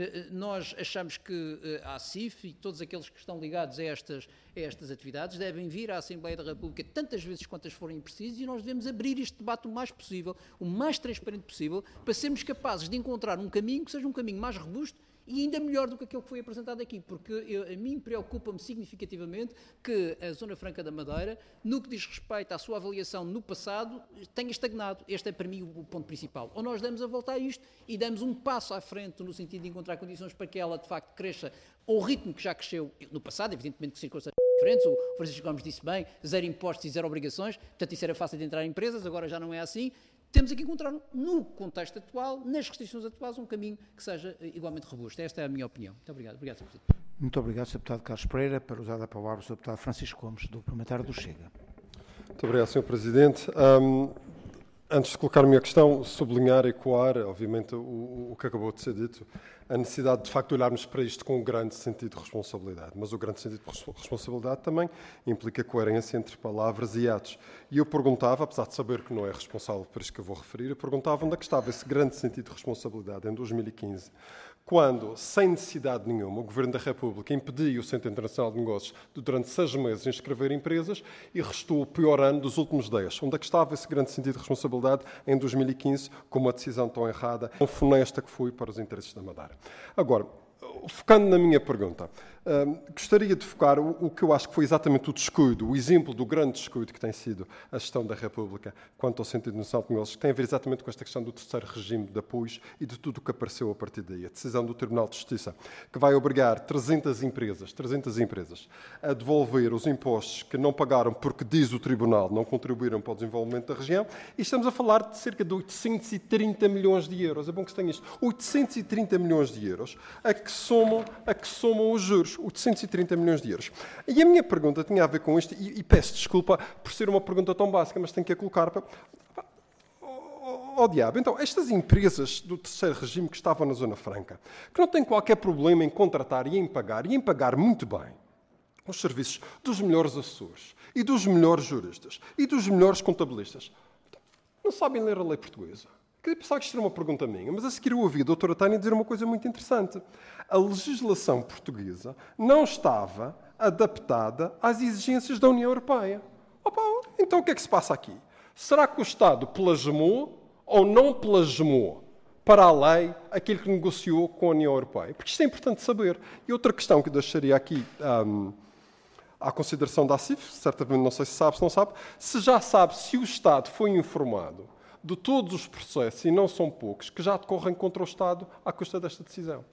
F: nós achamos que a ACIF e todos aqueles que estão ligados a estas, a estas atividades devem vir à Assembleia da República tantas vezes quantas forem precisas, e nós devemos abrir este debate o mais possível, o mais transparente possível, para sermos capazes de encontrar um caminho que seja um caminho mais robusto e ainda melhor do que aquele que foi apresentado aqui, porque eu, a mim preocupa-me significativamente que a Zona Franca da Madeira, no que diz respeito à sua avaliação no passado, tenha estagnado. Este é para mim o ponto principal. Ou nós damos a volta a isto e damos um passo à frente no sentido de encontrar condições para que ela de facto cresça ao ritmo que já cresceu no passado, evidentemente que circunstâncias diferentes, o Francisco Gomes disse bem, zero impostos e zero obrigações, portanto isso era fácil de entrar em empresas, agora já não é assim. Temos aqui que encontrar, no contexto atual, nas restrições atuais, um caminho que seja igualmente robusto. Esta é a minha opinião. Muito obrigado. Obrigado, senhor Presidente.
E: Muito obrigado, senhor Deputado Carlos Pereira. Para usar a palavra, o senhor Deputado Francisco Gomes, do Parlamentar do Chega.
G: Muito obrigado, senhor Presidente. Um, antes de colocar a minha questão, sublinhar e ecoar, obviamente, o, o que acabou de ser dito, a necessidade de facto olharmos para isto com um grande sentido de responsabilidade, mas o grande sentido de responsabilidade também implica coerência entre palavras e atos. E eu perguntava, apesar de saber que não é responsável por isto que eu vou referir, eu perguntava onde é que estava esse grande sentido de responsabilidade em dois mil e quinze, quando, sem necessidade nenhuma, o Governo da República impediu o Centro Internacional de Negócios de, durante seis meses, inscrever empresas e restou o pior ano dos últimos dez. Onde é que estava esse grande sentido de responsabilidade em dois mil e quinze, com uma decisão tão errada, tão funesta que foi para os interesses da Madeira? Agora, focando na minha pergunta, hum, gostaria de focar o, o que eu acho que foi exatamente o descuido, o exemplo do grande descuido que tem sido a gestão da República quanto ao Centro Internacional de Negócios, que tem a ver exatamente com esta questão do terceiro regime de apoios e de tudo o que apareceu a partir daí. A decisão do Tribunal de Justiça, que vai obrigar trezentas empresas, trezentas empresas a devolver os impostos que não pagaram porque, diz o Tribunal, não contribuíram para o desenvolvimento da região, e estamos a falar de cerca de oitocentos e trinta milhões de euros. É bom que se tenha isto. oitocentos e trinta milhões de euros a que somam, a que somam os juros. oitocentos e trinta milhões de euros. E a minha pergunta tinha a ver com isto, e, e peço desculpa por ser uma pergunta tão básica, mas tenho que a colocar para... Oh, diabo, então, estas empresas do terceiro regime que estavam na Zona Franca, que não têm qualquer problema em contratar e em pagar, e em pagar muito bem, os serviços dos melhores assessores e dos melhores juristas e dos melhores contabilistas. Não sabem ler a lei portuguesa. Eu pensava que isto era uma pergunta minha, mas a seguir eu ouvi a doutora Tânia dizer uma coisa muito interessante. A legislação portuguesa não estava adaptada às exigências da União Europeia. Opa, então o que é que se passa aqui? Será que o Estado plasmou ou não plasmou para a lei aquilo que negociou com a União Europeia? Porque isto é importante saber. E outra questão que eu deixaria aqui um, à consideração da A C I F, certamente não sei se sabe, se não sabe, se já sabe se o Estado foi informado de todos os processos, e não são poucos, que já decorrem contra o Estado à custa desta decisão.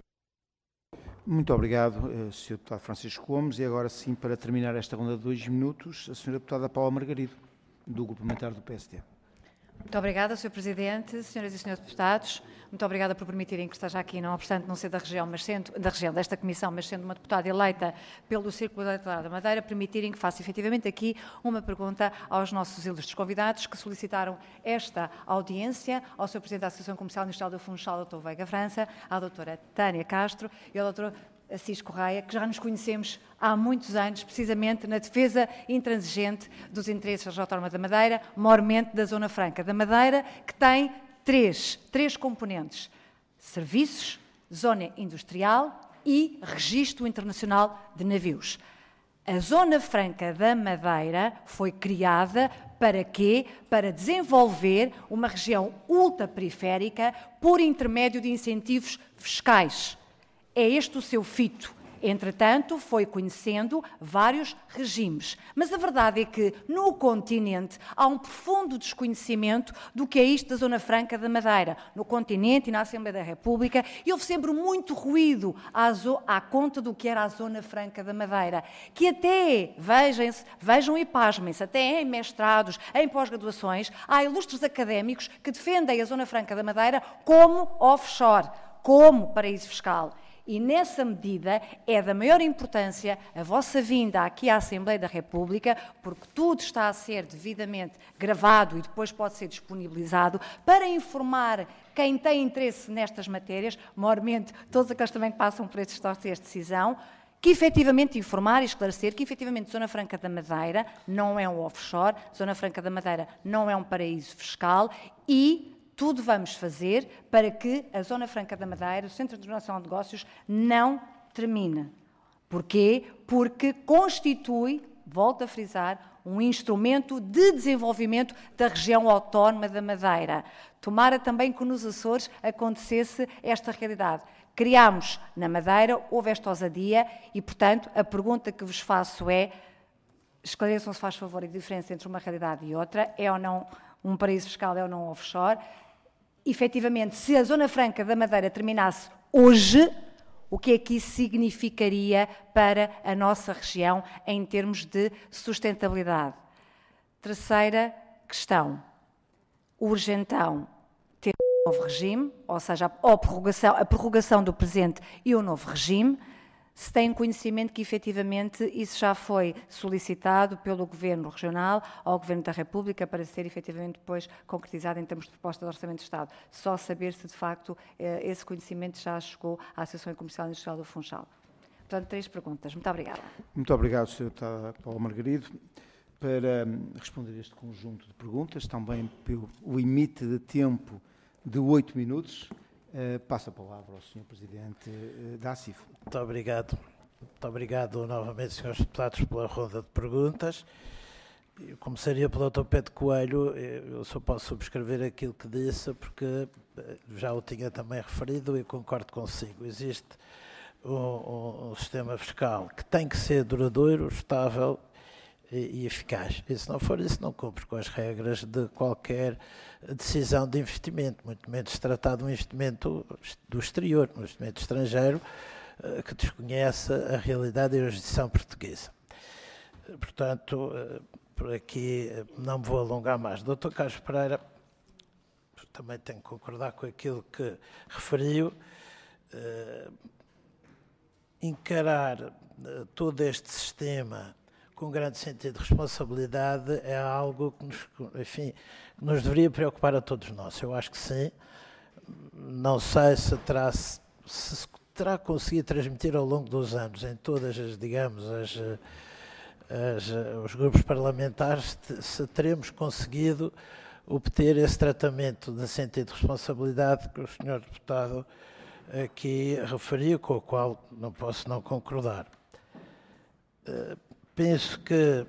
E: Muito obrigado, senhor Deputado Francisco Gomes. E agora sim, para terminar esta ronda de dois minutos, a senhora Deputada Paula Margarido, do Grupo Parlamentar do P S D.
H: Muito obrigada, senhor Presidente, senhoras e senhores deputados. Muito obrigada por permitirem que esteja aqui, não obstante não ser da região, mas sendo, da região desta Comissão, mas sendo uma deputada eleita pelo Círculo Eleitoral da Madeira, permitirem que faça efetivamente aqui uma pergunta aos nossos ilustres convidados que solicitaram esta audiência ao senhor Presidente da Associação Comercial Industrial do Funchal, doutor Veiga França, à doutora Tânia Castro e ao doutor Assis Correia, que já nos conhecemos há muitos anos, precisamente na defesa intransigente dos interesses da região autónoma da Madeira, maiormente da Zona Franca da Madeira, que tem três, três componentes: serviços, zona industrial e registro internacional de navios. A Zona Franca da Madeira foi criada para quê? Para desenvolver uma região ultraperiférica por intermédio de incentivos fiscais. É este o seu fito. Entretanto, foi conhecendo vários regimes. Mas a verdade é que, no continente, há um profundo desconhecimento do que é isto da Zona Franca da Madeira. No continente e na Assembleia da República, e houve sempre muito ruído à, zo- à conta do que era a Zona Franca da Madeira, que até, vejam-se, vejam e pasmem-se, até em mestrados, em pós-graduações, há ilustres académicos que defendem a Zona Franca da Madeira como offshore, como paraíso fiscal. E, nessa medida, é da maior importância a vossa vinda aqui à Assembleia da República, porque tudo está a ser devidamente gravado e depois pode ser disponibilizado para informar quem tem interesse nestas matérias, maiormente todos aqueles também que passam por estes dossiês de decisão, que efetivamente informar e esclarecer que efetivamente Zona Franca da Madeira não é um offshore, Zona Franca da Madeira não é um paraíso fiscal e tudo vamos fazer para que a Zona Franca da Madeira, o Centro Internacional de Negócios, não termine. Porquê? Porque constitui, volto a frisar, um instrumento de desenvolvimento da região autónoma da Madeira. Tomara também que nos Açores acontecesse esta realidade. Criámos na Madeira, houve esta ousadia e, portanto, a pergunta que vos faço é, esclareçam, se faz favor, a diferença entre uma realidade e outra, é ou não um paraíso fiscal, é ou não offshore. Efetivamente, se a Zona Franca da Madeira terminasse hoje, o que é que isso significaria para a nossa região em termos de sustentabilidade? Terceira questão. Urge então ter um novo regime, ou seja, a prorrogação, a prorrogação do presente e o novo regime. Se têm conhecimento que, efetivamente, isso já foi solicitado pelo Governo Regional ao Governo da República para ser, efetivamente, depois concretizado em termos de proposta de Orçamento de Estado. Só saber se, de facto, esse conhecimento já chegou à Associação Comercial e Industrial do Funchal. Portanto, três perguntas. Muito obrigada.
E: Muito obrigado, senhora Deputada Paula Margarido. Para responder este conjunto de perguntas, também pelo limite de tempo de oito minutos, Uh, passo a palavra ao senhor Presidente uh, da A C I F.
B: Muito obrigado. Muito obrigado novamente, senhores deputados, pela ronda de perguntas. Eu começaria pelo doutor Pedro Coelho. Eu só posso subscrever aquilo que disse, porque já o tinha também referido e concordo consigo. Existe um, um, um sistema fiscal que tem que ser duradouro, estável e, e eficaz. E se não for isso, não cumpre com as regras de qualquer decisão de investimento, muito menos se tratar de um investimento do exterior, um investimento estrangeiro que desconhece a realidade e a jurisdição portuguesa. Portanto, por aqui não me vou alongar mais. doutor Carlos Pereira, também tenho que concordar com aquilo que referiu. Encarar todo este sistema com grande sentido de responsabilidade é algo que nos, enfim, que nos deveria preocupar a todos nós. Eu acho que sim. Não sei se terá, se terá conseguido transmitir ao longo dos anos, em todas as, digamos, as, as, os grupos parlamentares, se teremos conseguido obter esse tratamento de sentido de responsabilidade que o senhor deputado aqui referiu, com o qual não posso não concordar. Penso que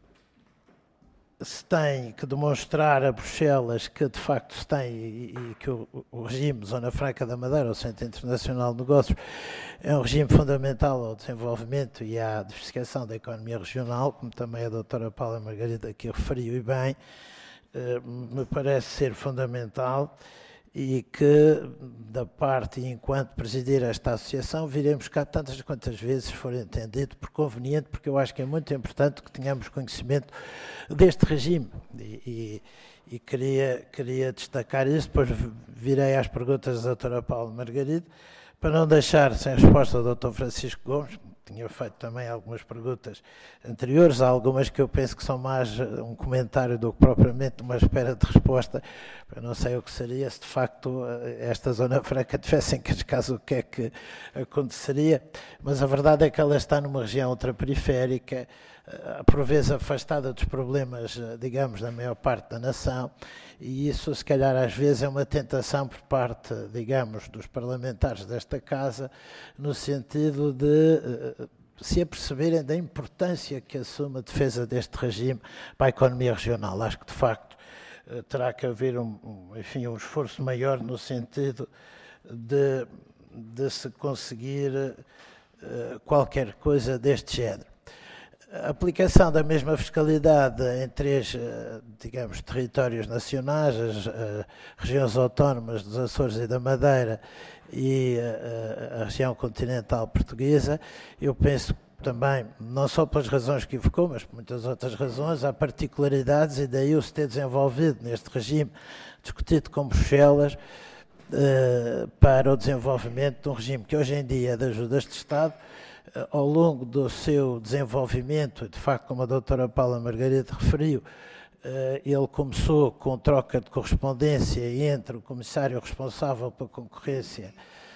B: se tem que demonstrar a Bruxelas que de facto se tem e, e que o, o regime Zona Franca da Madeira, o Centro Internacional de Negócios, é um regime fundamental ao desenvolvimento e à diversificação da economia regional, como também a doutora Paula Margarida aqui referiu e bem, eh, me parece ser fundamental, e que, da parte, enquanto presidir esta associação, viremos cá tantas quantas vezes for entendido por conveniente, porque eu acho que é muito importante que tenhamos conhecimento deste regime. E, e, e queria, queria destacar isso, depois virei às perguntas da doutora Paula Margarida, para não deixar sem resposta o doutor Francisco Gomes, que tinha feito também algumas perguntas anteriores, há algumas que eu penso que são mais um comentário do que propriamente uma espera de resposta. Eu não sei o que seria se de facto esta Zona Franca tivesse encascado, o que é que aconteceria, mas a verdade é que ela está numa região ultraperiférica, por vezes afastada dos problemas, digamos, da maior parte da nação, e isso, se calhar, às vezes é uma tentação por parte, digamos, dos parlamentares desta Casa, no sentido de uh, se aperceberem da importância que assume a defesa deste regime para a economia regional. Acho que, de facto, uh, terá que haver um, um, enfim, um esforço maior no sentido de, de se conseguir uh, qualquer coisa deste género. A aplicação da mesma fiscalidade em três, digamos, territórios nacionais, as uh, regiões autónomas dos Açores e da Madeira e uh, a região continental portuguesa, eu penso também, não só pelas razões que evocou, mas por muitas outras razões, há particularidades e daí o se ter desenvolvido neste regime discutido com Bruxelas uh, para o desenvolvimento de um regime que hoje em dia é de ajudas de Estado. Ao longo do seu desenvolvimento, de facto, como a doutora Paula Margarida referiu, ele começou com troca de correspondência entre o comissário responsável pela concorrência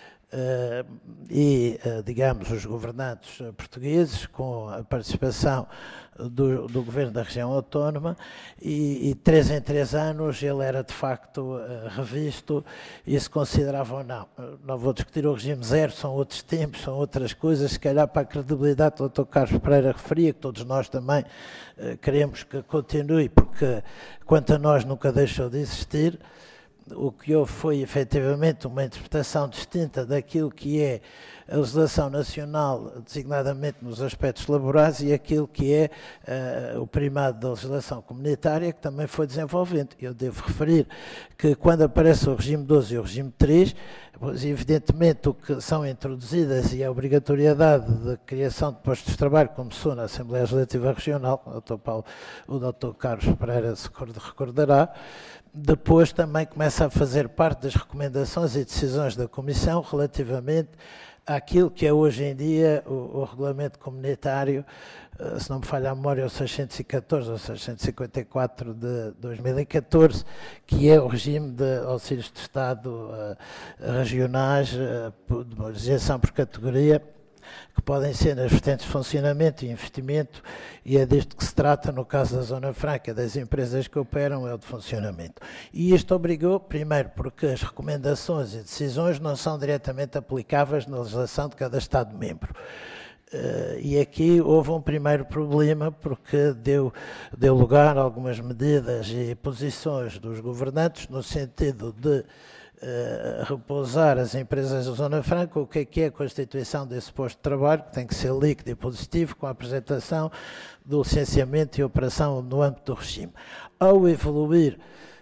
B: e, digamos, os governantes portugueses, com a participação do, do governo da região autónoma, e, e três em três anos ele era de facto revisto e se considerava ou não. Não vou discutir o regime zero, são outros tempos, são outras coisas, se calhar para a credibilidade do doutor Carlos Pereira referia, que todos nós também queremos que continue, porque quanto a nós nunca deixou de existir. O que houve foi, efetivamente, uma interpretação distinta daquilo que é a legislação nacional, designadamente nos aspectos laborais, e aquilo que é uh, o primado da legislação comunitária, que também foi desenvolvendo. Eu devo referir que, quando aparece o regime doze e o regime três, pois, evidentemente, o que são introduzidas e a obrigatoriedade de criação de postos de trabalho começou na Assembleia Legislativa Regional, o doutor Paulo, o doutor Carlos Pereira se recordará. Depois também começa a fazer parte das recomendações e decisões da Comissão relativamente àquilo que é hoje em dia o, o regulamento comunitário, se não me falha a memória, o seiscentos e catorze ou seiscentos e cinquenta e quatro de dois mil e catorze, que é o regime de auxílios de Estado uh, regionais, uh, de legislação por categoria, que podem ser nas vertentes de funcionamento e investimento, e é disto que se trata no caso da Zona Franca, das empresas que operam, é o de funcionamento. E isto obrigou, primeiro, porque as recomendações e decisões não são diretamente aplicáveis na legislação de cada Estado-membro. Uh, e aqui houve um primeiro problema, porque deu, deu lugar a algumas medidas e posições dos governantes no sentido de Uh, repousar as empresas da Zona Franca, o que é que é a constituição desse posto de trabalho, que tem que ser líquido e positivo, com a apresentação do licenciamento e operação no âmbito do regime. Ao evoluir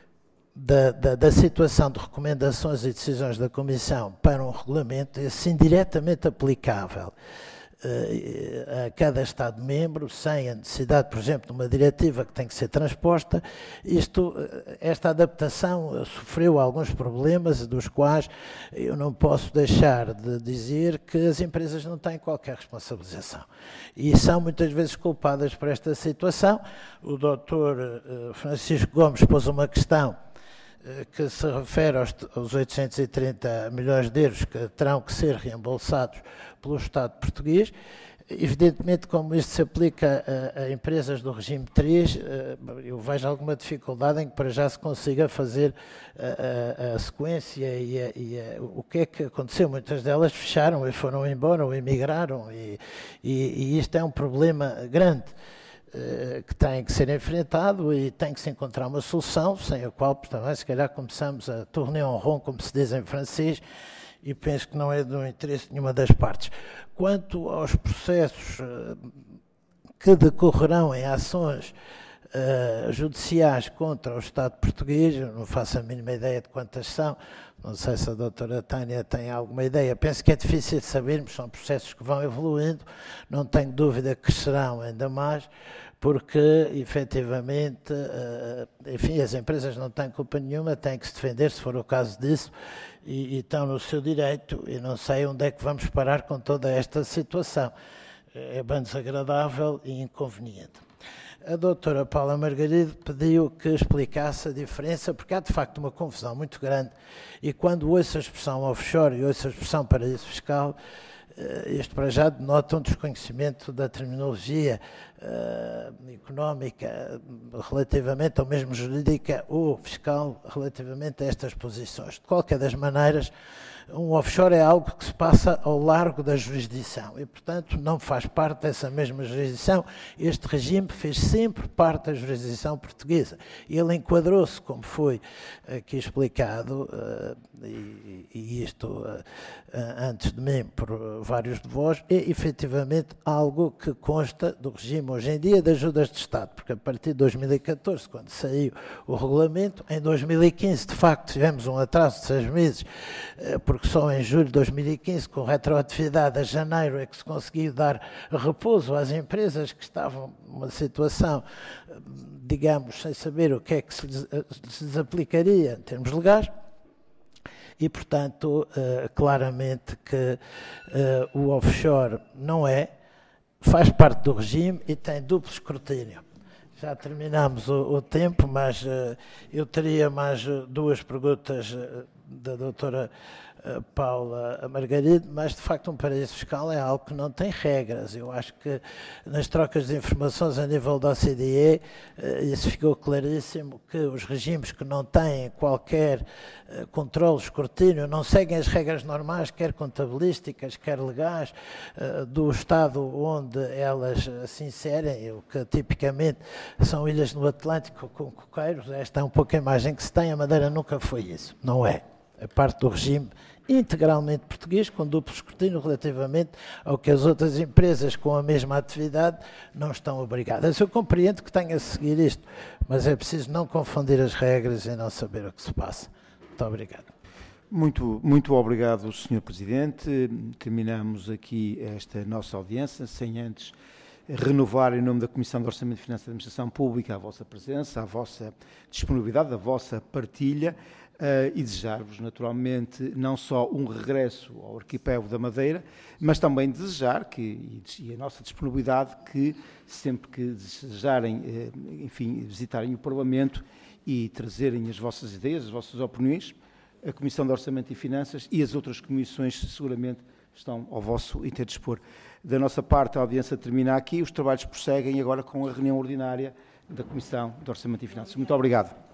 B: da, da, da situação de recomendações e decisões da Comissão para um regulamento, assim diretamente aplicável a cada Estado-membro, sem a necessidade, por exemplo, de uma diretiva que tem que ser transposta, isto, esta adaptação sofreu alguns problemas, dos quais eu não posso deixar de dizer que as empresas não têm qualquer responsabilização. E são muitas vezes culpadas por esta situação. O doutor Francisco Gomes pôs uma questão que se refere aos, aos oitocentos e trinta milhões de euros que terão que ser reembolsados pelo Estado português. Evidentemente, como isto se aplica a, a empresas do regime três, eu vejo alguma dificuldade em que para já se consiga fazer a, a, a sequência e, a, e a, o que é que aconteceu. Muitas delas fecharam e foram embora ou emigraram e, e, e isto é um problema grande que tem que ser enfrentado e tem que se encontrar uma solução, sem a qual também se calhar começamos a tourner en rond, como se diz em francês, e penso que não é do interesse de nenhuma das partes. Quanto aos processos uh, que decorrerão em ações uh, judiciais contra o Estado português, eu não faço a mínima ideia de quantas são, não sei se a doutora Tânia tem alguma ideia, penso que é difícil de sabermos, são processos que vão evoluindo, não tenho dúvida que crescerão ainda mais, porque, efetivamente, uh, enfim, as empresas não têm culpa nenhuma, têm que se defender, se for o caso disso, e, e estão no seu direito, e não sei onde é que vamos parar com toda esta situação. É bem desagradável e inconveniente. A doutora Paula Margarido pediu que explicasse a diferença, porque há de facto uma confusão muito grande, e quando ouço a expressão offshore e ouço a expressão paraíso fiscal, isto para já denota um desconhecimento da terminologia uh, económica relativamente, ou mesmo jurídica ou fiscal, relativamente a estas posições. De qualquer das maneiras, um offshore é algo que se passa ao largo da jurisdição e, portanto, não faz parte dessa mesma jurisdição. Este regime fez sempre parte da jurisdição portuguesa. Ele enquadrou-se, como foi aqui explicado, uh, e, e isto uh, uh, antes de mim por vários de vós, é efetivamente algo que consta do regime hoje em dia de ajudas de Estado, porque a partir de dois mil e catorze, quando saiu o regulamento, em dois mil e quinze, de facto, tivemos um atraso de seis meses, uh, porque só em julho de dois mil e quinze, com retroatividade a janeiro, é que se conseguiu dar repouso às empresas que estavam numa situação, digamos, sem saber o que é que se lhes, se lhes aplicaria em termos legais. E, portanto, uh, claramente que uh, o offshore não é, faz parte do regime e tem duplo escrutínio. Já terminamos o, o tempo, mas uh, eu teria mais uh, duas perguntas uh, da doutora uh, Paula Margarido, mas de facto um paraíso fiscal é algo que não tem regras. Eu acho que nas trocas de informações a nível da O C D E, uh, isso ficou claríssimo, que os regimes que não têm qualquer uh, controle, escrutínio, não seguem as regras normais, quer contabilísticas, quer legais, uh, do Estado onde elas uh, se inserem, o que tipicamente são ilhas no Atlântico com coqueiros. Esta é um pouco a imagem que se tem, a Madeira nunca foi isso, não é? É parte do regime integralmente português, com duplo escrutínio relativamente ao que as outras empresas com a mesma atividade não estão obrigadas. Eu compreendo que tenha a seguir isto, mas é preciso não confundir as regras e não saber o que se passa. Muito obrigado.
E: Muito, muito obrigado, senhor Presidente. Terminamos aqui esta nossa audiência, sem antes renovar, em nome da Comissão de Orçamento e Finanças da Administração Pública, a vossa presença, a vossa disponibilidade, a vossa partilha, Uh, e desejar-vos, naturalmente, não só um regresso ao arquipélago da Madeira, mas também desejar, que, e, e a nossa disponibilidade, que sempre que desejarem, uh, enfim, visitarem o Parlamento e trazerem as vossas ideias, as vossas opiniões, a Comissão de Orçamento e Finanças e as outras comissões seguramente estão ao vosso interdispor. Da nossa parte, a audiência termina aqui, os trabalhos prosseguem agora com a reunião ordinária da Comissão de Orçamento e Finanças. Muito obrigado.